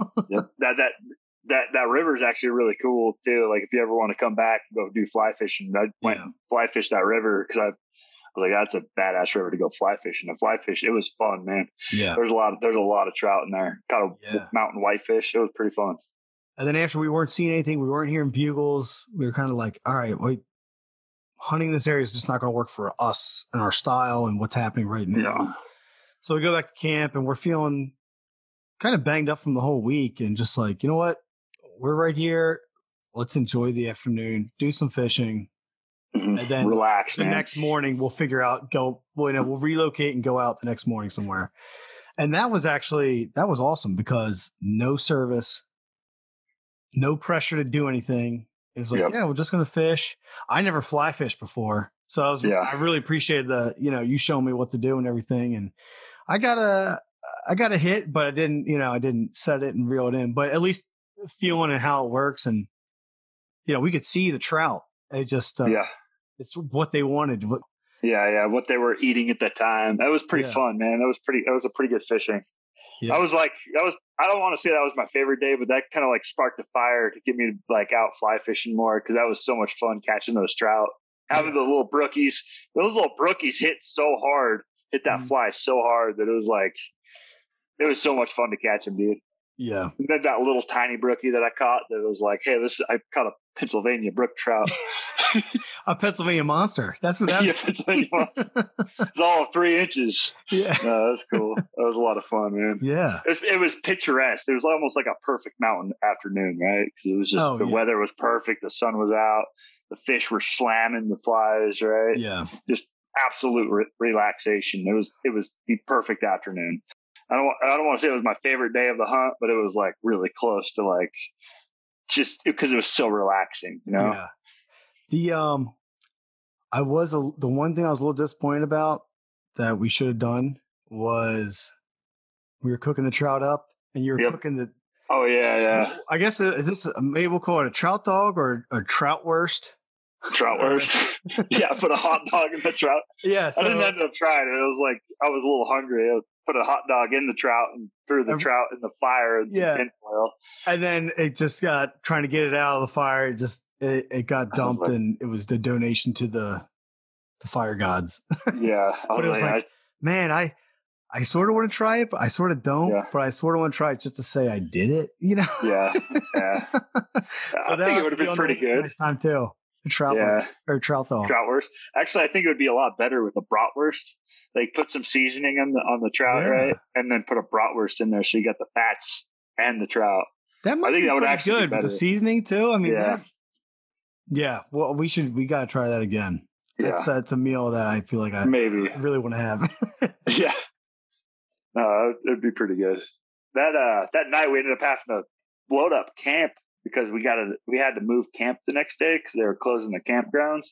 Speaker 2: That river is actually really cool too. If you ever want to come back and go do fly fishing, I went and fly fish that river because was like, that's a badass river to go fly fishing. And fly fish, it was fun, man.
Speaker 1: Yeah.
Speaker 2: There's a lot of trout in there. Caught a mountain whitefish. It was pretty fun.
Speaker 1: And then after we weren't seeing anything, we weren't hearing bugles. We were kind of like, all right, wait, hunting this area is just not going to work for us and our style and what's happening right now.
Speaker 2: Yeah.
Speaker 1: So we go back to camp and we're feeling kind of banged up from the whole week and just like, you know what? We're right here. Let's enjoy the afternoon, do some fishing.
Speaker 2: Mm-hmm.
Speaker 1: And then
Speaker 2: relax.
Speaker 1: The next morning we'll figure out, we'll relocate and go out the next morning somewhere. And that was awesome because no service, no pressure to do anything. It was like, yeah, we're just going to fish. I never fly fished before. So I really appreciated you showing me what to do and everything. And I got a hit, but I didn't set it and reel it in, but at least feeling and how it works. And, we could see the trout. It just, it's what they wanted.
Speaker 2: Yeah. What they were eating at that time. That was pretty fun, man. That was a pretty good fishing. Yeah. I don't want to say that was my favorite day, but that kind of like sparked a fire to get me to like out fly fishing more. Cause that was so much fun catching those trout, having the little brookies. Those little brookies hit that fly so hard that it was so much fun to catch them, dude.
Speaker 1: Yeah.
Speaker 2: And then that little tiny brookie that I caught that was like, hey, I caught a Pennsylvania brook trout.
Speaker 1: A Pennsylvania monster. That's what that is.
Speaker 2: Pennsylvania monster. It's all 3 inches.
Speaker 1: Yeah.
Speaker 2: No, that's cool. That was a lot of fun, man.
Speaker 1: Yeah.
Speaker 2: It was picturesque. It was almost like a perfect mountain afternoon, right? Because it was just weather was perfect. The sun was out. The fish were slamming the flies, right?
Speaker 1: Yeah.
Speaker 2: Just absolute relaxation. It was the perfect afternoon. I don't want to say it was my favorite day of the hunt, but it was like really close to like just because it was so relaxing,
Speaker 1: Yeah. The one thing I was a little disappointed about that we should have done was we were cooking the trout up and you were cooking the.
Speaker 2: Oh yeah.
Speaker 1: I guess is this maybe we'll call it a trout dog or a trout wurst.
Speaker 2: Troutwurst. Yeah, put a hot dog in the trout.
Speaker 1: Yeah, so,
Speaker 2: I didn't end up trying it. It was like I was a little hungry. I put a hot dog in the trout and threw the trout in the fire and tinfoil.
Speaker 1: And then it just got trying to get it out of the fire. It got dumped and it was the donation to the fire gods.
Speaker 2: Yeah,
Speaker 1: but it was like, man, I sort of want to try it, but I sort of don't. Yeah. But I sort of want to try it just to say I did it.
Speaker 2: Yeah.
Speaker 1: So
Speaker 2: I think it would have been pretty good
Speaker 1: next time too. Trout or trout dog.
Speaker 2: Troutwurst. Actually, I think it would be a lot better with a bratwurst. Like put some seasoning on the trout, right, and then put a bratwurst in there, so you got the fats and the trout.
Speaker 1: That might be actually good with the seasoning too. I mean, Well, we got to try that again. Yeah. That's a meal that I feel like I really want to have.
Speaker 2: Yeah. No, it'd be pretty good. That night we ended up having to load up camp because we had to move camp the next day because they were closing the campgrounds.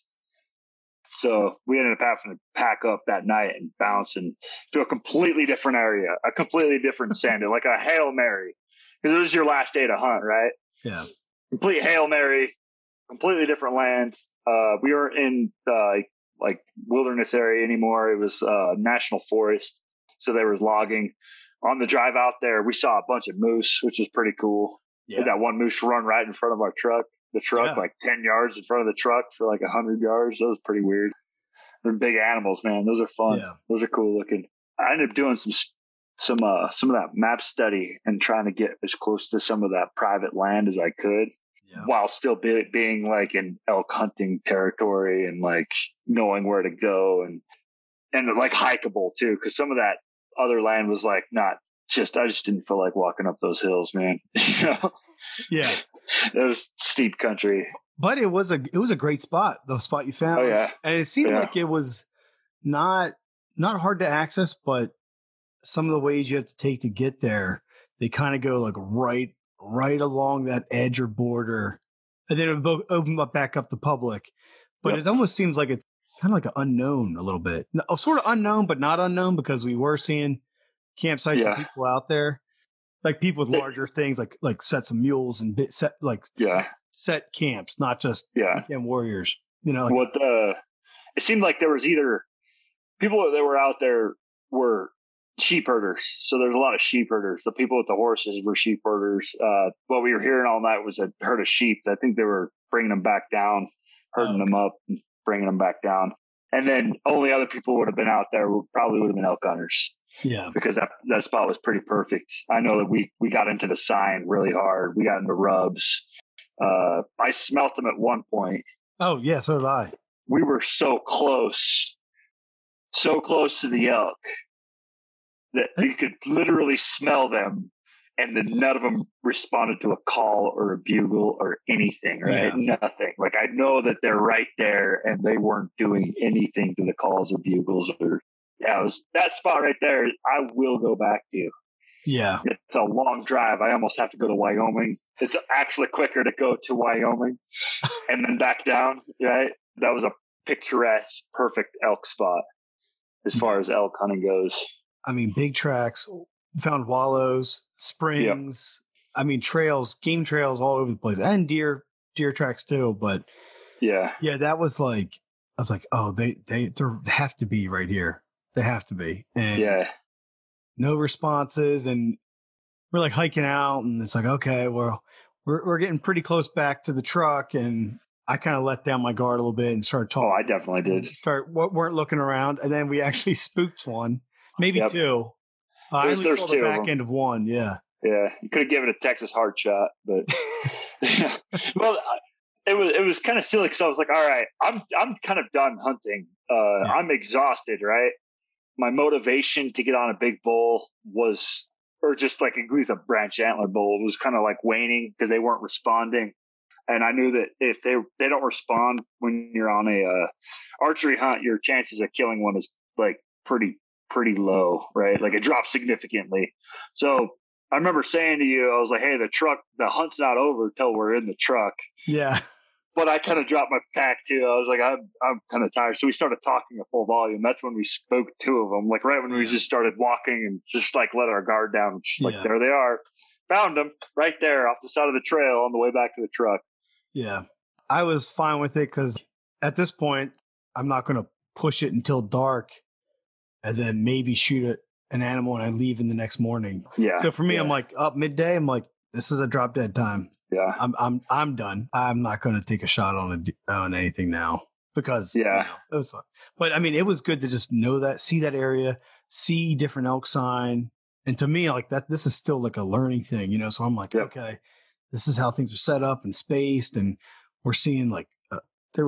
Speaker 2: So we ended up having to pack up that night and bounce to a completely different area, a completely different sand, like a Hail Mary, because it was your last day to hunt, right?
Speaker 1: Yeah.
Speaker 2: Complete Hail Mary, completely different land. We weren't in like wilderness area anymore. It was national forest. So there was logging. On the drive out there, we saw a bunch of moose, which was pretty cool. Yeah. That one moose run right in front of our truck. The truck, like 10 yards in front of the truck for like 100 yards. That was pretty weird. They're big animals, man. Those are fun. Yeah. Those are cool looking. I ended up doing some of that map study and trying to get as close to some of that private land as I could, while still being like in elk hunting territory and like knowing where to go and like hikeable too. Cause some of that other land was like I just didn't feel like walking up those hills, man.
Speaker 1: Yeah.
Speaker 2: It was steep country.
Speaker 1: But it was a great spot, the spot you found.
Speaker 2: Oh, yeah.
Speaker 1: And it seemed like it was not hard to access, but some of the ways you have to take to get there, they kind of go like right along that edge or border, and then it would open up back up to public. But it almost seems like it's kind of like an unknown a little bit. Sort of unknown, but not unknown, because we were seeing campsites and people out there, like people with larger things, like sets of mules and set camps, not just weekend warriors.
Speaker 2: It seemed like there was either people that were out there were sheep herders. So there's a lot of sheep herders. The people with the horses were sheep herders. What we were hearing all night was a herd of sheep. I think they were bringing them back down, herding them up and bringing them back down. And then only other people would have been out there probably would have been elk hunters.
Speaker 1: Yeah.
Speaker 2: Because that spot was pretty perfect. I know that we got into the sign really hard. We got into rubs. I smelt them at one point.
Speaker 1: Oh, yeah, so did I.
Speaker 2: We were so close to the elk that you could literally smell them, and then none of them responded to a call or a bugle or anything, right?
Speaker 1: Yeah.
Speaker 2: Nothing. Like, I know that they're right there, and they weren't doing anything to the calls or bugles or, it was that spot right there. I will go back to.
Speaker 1: Yeah.
Speaker 2: It's a long drive. I almost have to go to Wyoming. It's actually quicker to go to Wyoming and then back down, right? That was a picturesque, perfect elk spot as far as elk hunting goes.
Speaker 1: I mean, big tracks, found wallows, springs. Yep. I mean, trails, game trails all over the place, and deer tracks too. But yeah, that was like, I was like, oh, they have to be right here. They have to be. And no responses, and we're like hiking out, and it's like, okay, well, we're getting pretty close back to the truck, and I kind of let down my guard a little bit and started talking.
Speaker 2: Oh, I definitely did.
Speaker 1: Weren't looking around, and then we actually spooked one, maybe two. I only saw the back end of one. Yeah. Yeah,
Speaker 2: you could have given a Texas hard shot, but well, it was kind of silly because I was like, all right, I'm kind of done hunting. I'm exhausted, right? My motivation to get on a big bull was, or just like at least a branch antler bull, was kind of like waning because they weren't responding. And I knew that if they don't respond when you're on a archery hunt, your chances of killing one is like pretty low, right? Like it drops significantly. So I remember saying to you, I was like, hey, the hunt's not over till we're in the truck.
Speaker 1: Yeah.
Speaker 2: But I kind of dropped my pack too. I was like, I'm kind of tired. So we started talking at full volume. That's when we spoke two of them, like right when we just started walking and just like let our guard down. Just like, there they are. Found them right there off the side of the trail on the way back to the truck.
Speaker 1: Yeah. I was fine with it because at this point, I'm not going to push it until dark and then maybe shoot an animal and I leave in the next morning.
Speaker 2: Yeah.
Speaker 1: So for me, I'm like up midday. I'm like, this is a drop dead time.
Speaker 2: Yeah.
Speaker 1: I'm done. I'm not going to take a shot on anything now because it was fun. But I mean, it was good to just know that, see that area, see different elk sign. And to me, like this is still like a learning thing, So I'm like, okay, this is how things are set up and spaced. And we're seeing like, I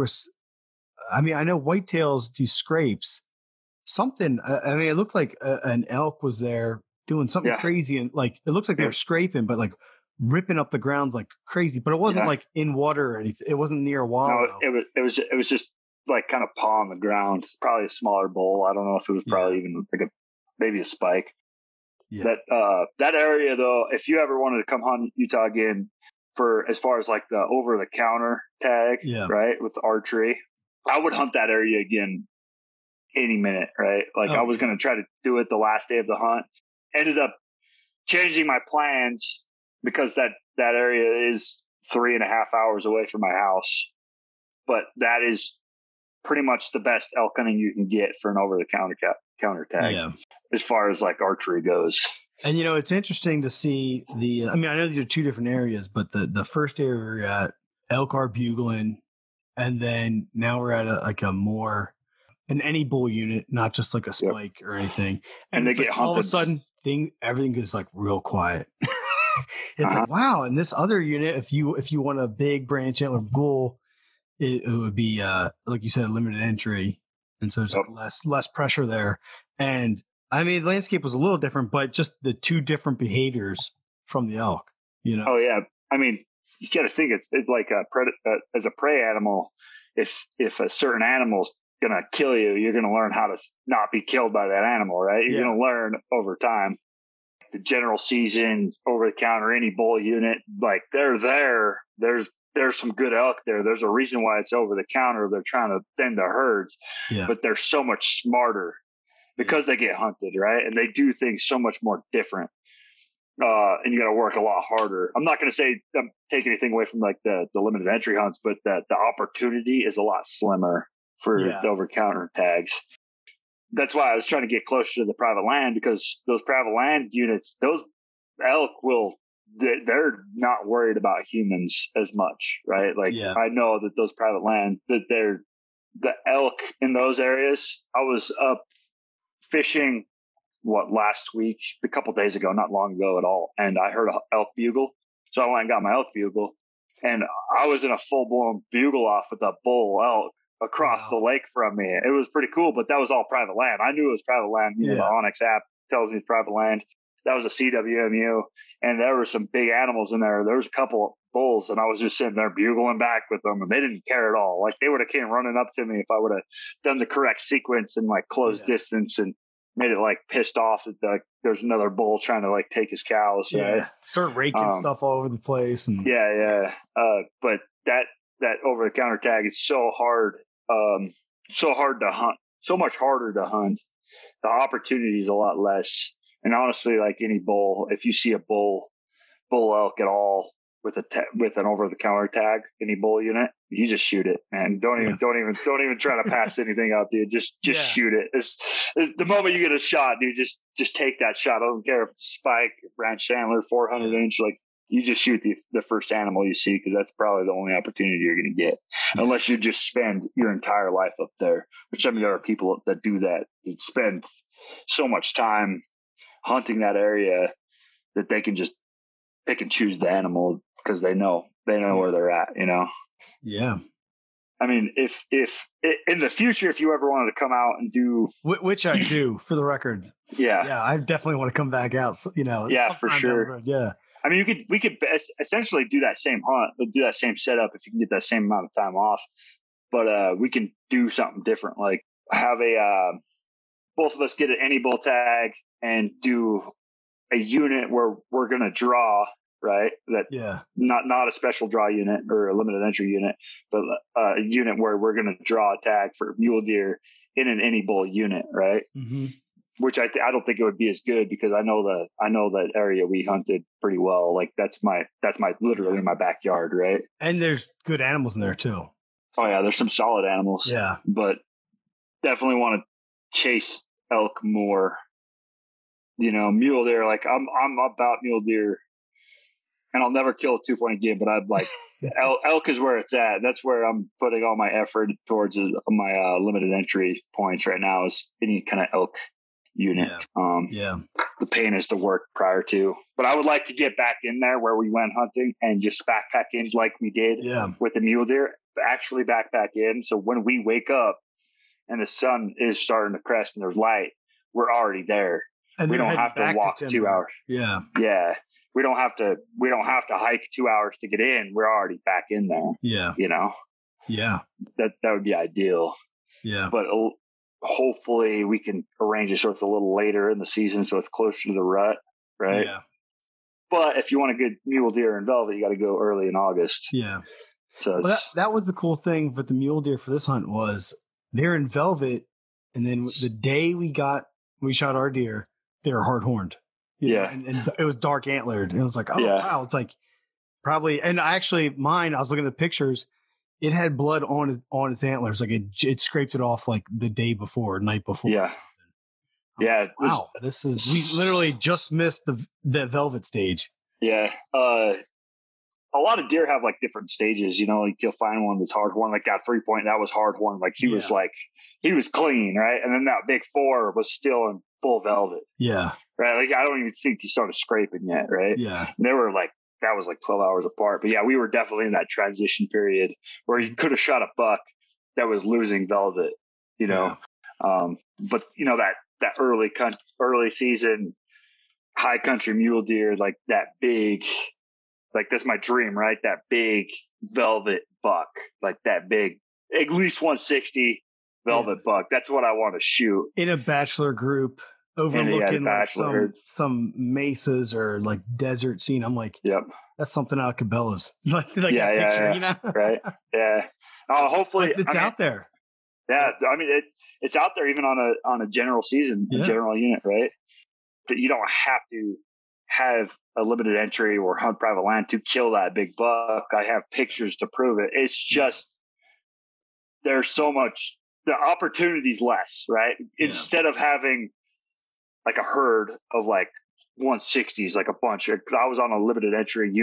Speaker 1: know whitetails do scrapes. Something, I mean, it looked like an elk was there doing something crazy. And like, it looks like they were scraping, but like ripping up the ground like crazy, but it wasn't like in water or anything. It wasn't near a wallow.
Speaker 2: No, it was just like kind of paw on the ground, probably a smaller bull. I don't know if it was probably even like maybe a spike. Yeah. That area though, if you ever wanted to come hunt Utah again for as far as like the over the counter tag, right, with archery, I would hunt that area again any minute, right? Like I was going to try to do it the last day of the hunt. Ended up changing my plans because that area is 3.5 hours away from my house. But that is pretty much the best elk hunting you can get for an over the counter tag as far as like archery goes.
Speaker 1: And it's interesting to see I know these are two different areas, but the first area we're at, elk are bugling, and then now we're at an any bull unit, not just like a spike or anything. And they get like, all of a sudden everything is like real quiet. It's like, wow. And this other unit, if you want a big branch antler bull, it would be like you said, a limited entry. And so there's like less pressure there. And I mean, the landscape was a little different, but just the two different behaviors from the elk,
Speaker 2: Oh yeah. I mean, you got to think it's like as a prey animal, if a certain animal's going to kill you, you're going to learn how to not be killed by that animal, right? You're going to learn over time. The general season, over the counter, any bull unit, like they're there. There's some good elk there. There's a reason why it's over the counter. They're trying to thin the herds, but they're so much smarter because they get hunted, right? And they do things so much more different. And you got to work a lot harder. I'm not going to say I'm taking anything away from like the limited entry hunts, but the opportunity is a lot slimmer for the over counter tags. That's why I was trying to get closer to the private land, because those private land units, those elk they're not worried about humans as much, right? Like I know that those private land, that the elk in those areas. I was up fishing last week, a couple days ago, not long ago at all, and I heard an elk bugle. So I went and got my elk bugle, and I was in a full blown bugle off with a bull elk across the lake from me. It was pretty cool, but that was all private land. I knew it was private land. You know, the Onyx app tells me it's private land. That was a CWMU, and there were some big animals in there. There was a couple of bulls, and I was just sitting there bugling back with them, and they didn't care at all. Like, they would have came running up to me if I would have done the correct sequence and like closed distance and made it like pissed off that like there's another bull trying to like take his cows. Right?
Speaker 1: Start raking stuff all over the place. And
Speaker 2: but that over the counter tag is so hard, so hard to hunt, so much harder to hunt. The opportunity is a lot less. And honestly, like any bull, if you see a bull elk at all with an over the counter tag, any bull unit, you just shoot it, man. Don't even try to pass anything up, dude. Just shoot it. It's the moment you get a shot, dude. Just take that shot. I don't care if it's spike, branch antler, 400 inch. Like, you just shoot the first animal you see, because that's probably the only opportunity you're going to get, unless you just spend your entire life up there. Which, I mean, there are people that do that spend so much time hunting that area that they can just pick and choose the animal because they know where they're at, you know?
Speaker 1: Yeah.
Speaker 2: I mean, if in the future, if you ever wanted to come out and do,
Speaker 1: which I do, for the record. Yeah. I definitely want to come back out. You know,
Speaker 2: for sure.
Speaker 1: Yeah.
Speaker 2: I mean, we could essentially do that same hunt, but do that same setup if you can get that same amount of time off. But we can do something different, like have both of us get an any bull tag and do a unit where we're going to draw, right? Not a special draw unit or a limited entry unit, but a unit where we're going to draw a tag for mule deer in an any bull unit, right?
Speaker 1: Mm-hmm.
Speaker 2: Which I don't think it would be as good, because I know that area we hunted pretty well. Like, that's literally my backyard, right?
Speaker 1: And there's good animals in there too.
Speaker 2: Oh yeah, there's some solid animals.
Speaker 1: Yeah,
Speaker 2: but definitely want to chase elk more. You know, mule deer. Like, I'm about mule deer, and I'll never kill a 2-point again. But I'd like elk is where it's at. That's where I'm putting all my effort towards my limited entry points right now, is any kind of elk unit. The pain is to work prior to, but I would like to get back in there where we went hunting and just backpack in like we did with the mule deer, actually backpack in. So when we wake up and the sun is starting to crest and there's light, we're already there. And we don't have to walk 2 hours.
Speaker 1: Yeah.
Speaker 2: We don't have to hike 2 hours to get in. We're already back in there.
Speaker 1: Yeah.
Speaker 2: You know?
Speaker 1: Yeah.
Speaker 2: That would be ideal.
Speaker 1: Yeah.
Speaker 2: But hopefully we can arrange it so it's a little later in the season, so it's closer to the rut, right?
Speaker 1: Yeah.
Speaker 2: But if you want a good mule deer in velvet, you got to go early in August.
Speaker 1: Yeah.
Speaker 2: So
Speaker 1: that was the cool thing with the mule deer for this hunt, was they're in velvet, and then the day we shot our deer, they were hard horned. And it was dark antlered. And it was like, wow, it's like probably. And actually, mine, I was looking at the pictures. It had blood on its antlers, like it scraped it off like the day before, night before.
Speaker 2: Yeah. Yeah.
Speaker 1: Wow. We literally just missed the velvet stage.
Speaker 2: Yeah. A lot of deer have like different stages, you know, like you'll find one that's hard horn, like got 3-point. That was hard horn. Like he was clean. Right. And then that big 4 was still in full velvet.
Speaker 1: Yeah.
Speaker 2: Right. Like, I don't even think he started scraping yet. Right.
Speaker 1: Yeah.
Speaker 2: And they were like, that was like 12 hours apart. But yeah, we were definitely in that transition period where you could have shot a buck that was losing velvet, you know. But you know, that early season high country mule deer, like that big, like that's my dream, right? That big velvet buck, like that big, at least 160 velvet buck. That's what I want to shoot
Speaker 1: in a bachelor group. Overlooking like some mesas or like desert scene. I'm like, that's something out of Cabela's. like that picture, you know?
Speaker 2: Right. Yeah. Hopefully
Speaker 1: it's out there.
Speaker 2: Yeah. I mean, it's out there even on a general season, a general unit, right? But you don't have to have a limited entry or hunt private land to kill that big buck. I have pictures to prove it. It's just, there's so much, the opportunity's less, right? Instead of having like a herd of like 160s, like a bunch. I was on a limited entry unit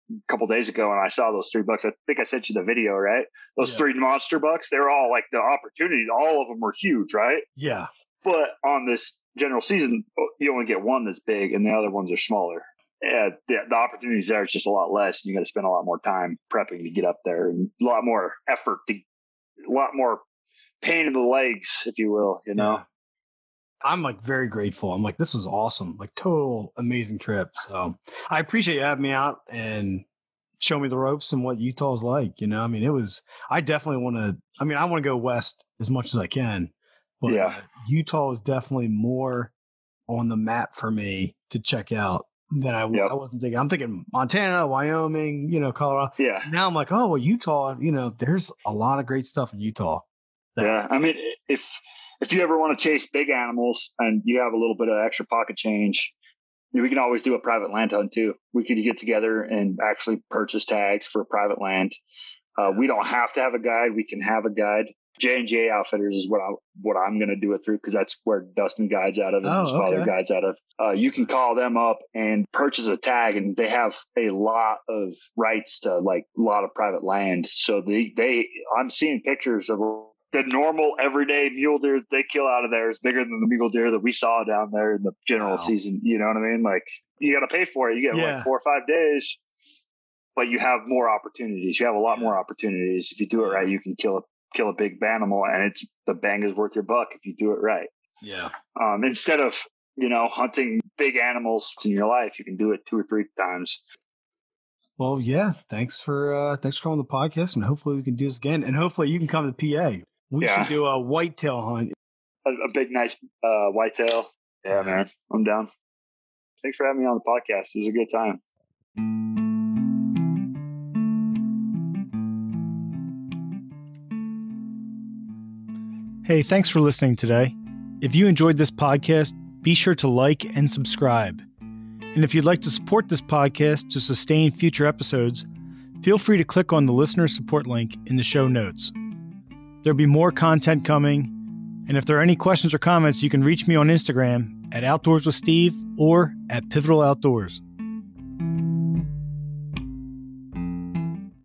Speaker 2: couple days ago and I saw those 3 bucks. I think I sent you the video, right? Those 3 monster bucks, they're all like the opportunities. All of them were huge, right?
Speaker 1: Yeah.
Speaker 2: But on this general season, you only get one that's big and the other ones are smaller. And the opportunities there is just a lot less. And you got to spend a lot more time prepping to get up there and a lot more effort, a lot more pain in the legs, if you will, you know?
Speaker 1: Yeah. I'm like very grateful. I'm like, this was awesome. Like total amazing trip. So I appreciate you having me out and show me the ropes and what Utah's like. You know, I mean, I definitely want to, I want to go west as much as I can, but Utah is definitely more on the map for me to check out than I wasn't thinking. I'm thinking Montana, Wyoming, you know, Colorado.
Speaker 2: Yeah.
Speaker 1: Now I'm like, oh, well, Utah, you know, there's a lot of great stuff in Utah.
Speaker 2: Yeah. I mean, if you ever want to chase big animals and you have a little bit of extra pocket change, we can always do a private land hunt too. We could get together and actually purchase tags for private land. We don't have to have a guide. We can have a guide. J&J Outfitters is what I'm going to do it through because that's where Dustin guides out of and his father guides out of. You can call them up and purchase a tag, and they have a lot of rights to like a lot of private land. So I'm seeing pictures of the normal everyday mule deer they kill out of there is bigger than the mule deer that we saw down there in the general season. You know what I mean? Like you got to pay for it. You get like 4 or 5 days, but you have more opportunities. You have a lot more opportunities. If you do it right, you can kill a big animal, and the bang is worth your buck if you do it right.
Speaker 1: Yeah.
Speaker 2: Instead of, you know, hunting big animals in your life, you can do it 2 or 3 times.
Speaker 1: Well, yeah. Thanks for coming on the podcast, and hopefully we can do this again. And hopefully you can come to PA. We should do a whitetail hunt.
Speaker 2: A big, nice whitetail. Yeah, man. I'm down. Thanks for having me on the podcast. It was a good time.
Speaker 3: Hey, thanks for listening today. If you enjoyed this podcast, be sure to like and subscribe. And if you'd like to support this podcast to sustain future episodes, feel free to click on the listener support link in the show notes. There'll be more content coming, and if there are any questions or comments, you can reach me on Instagram at Outdoors with Steve or at Pivotal Outdoors.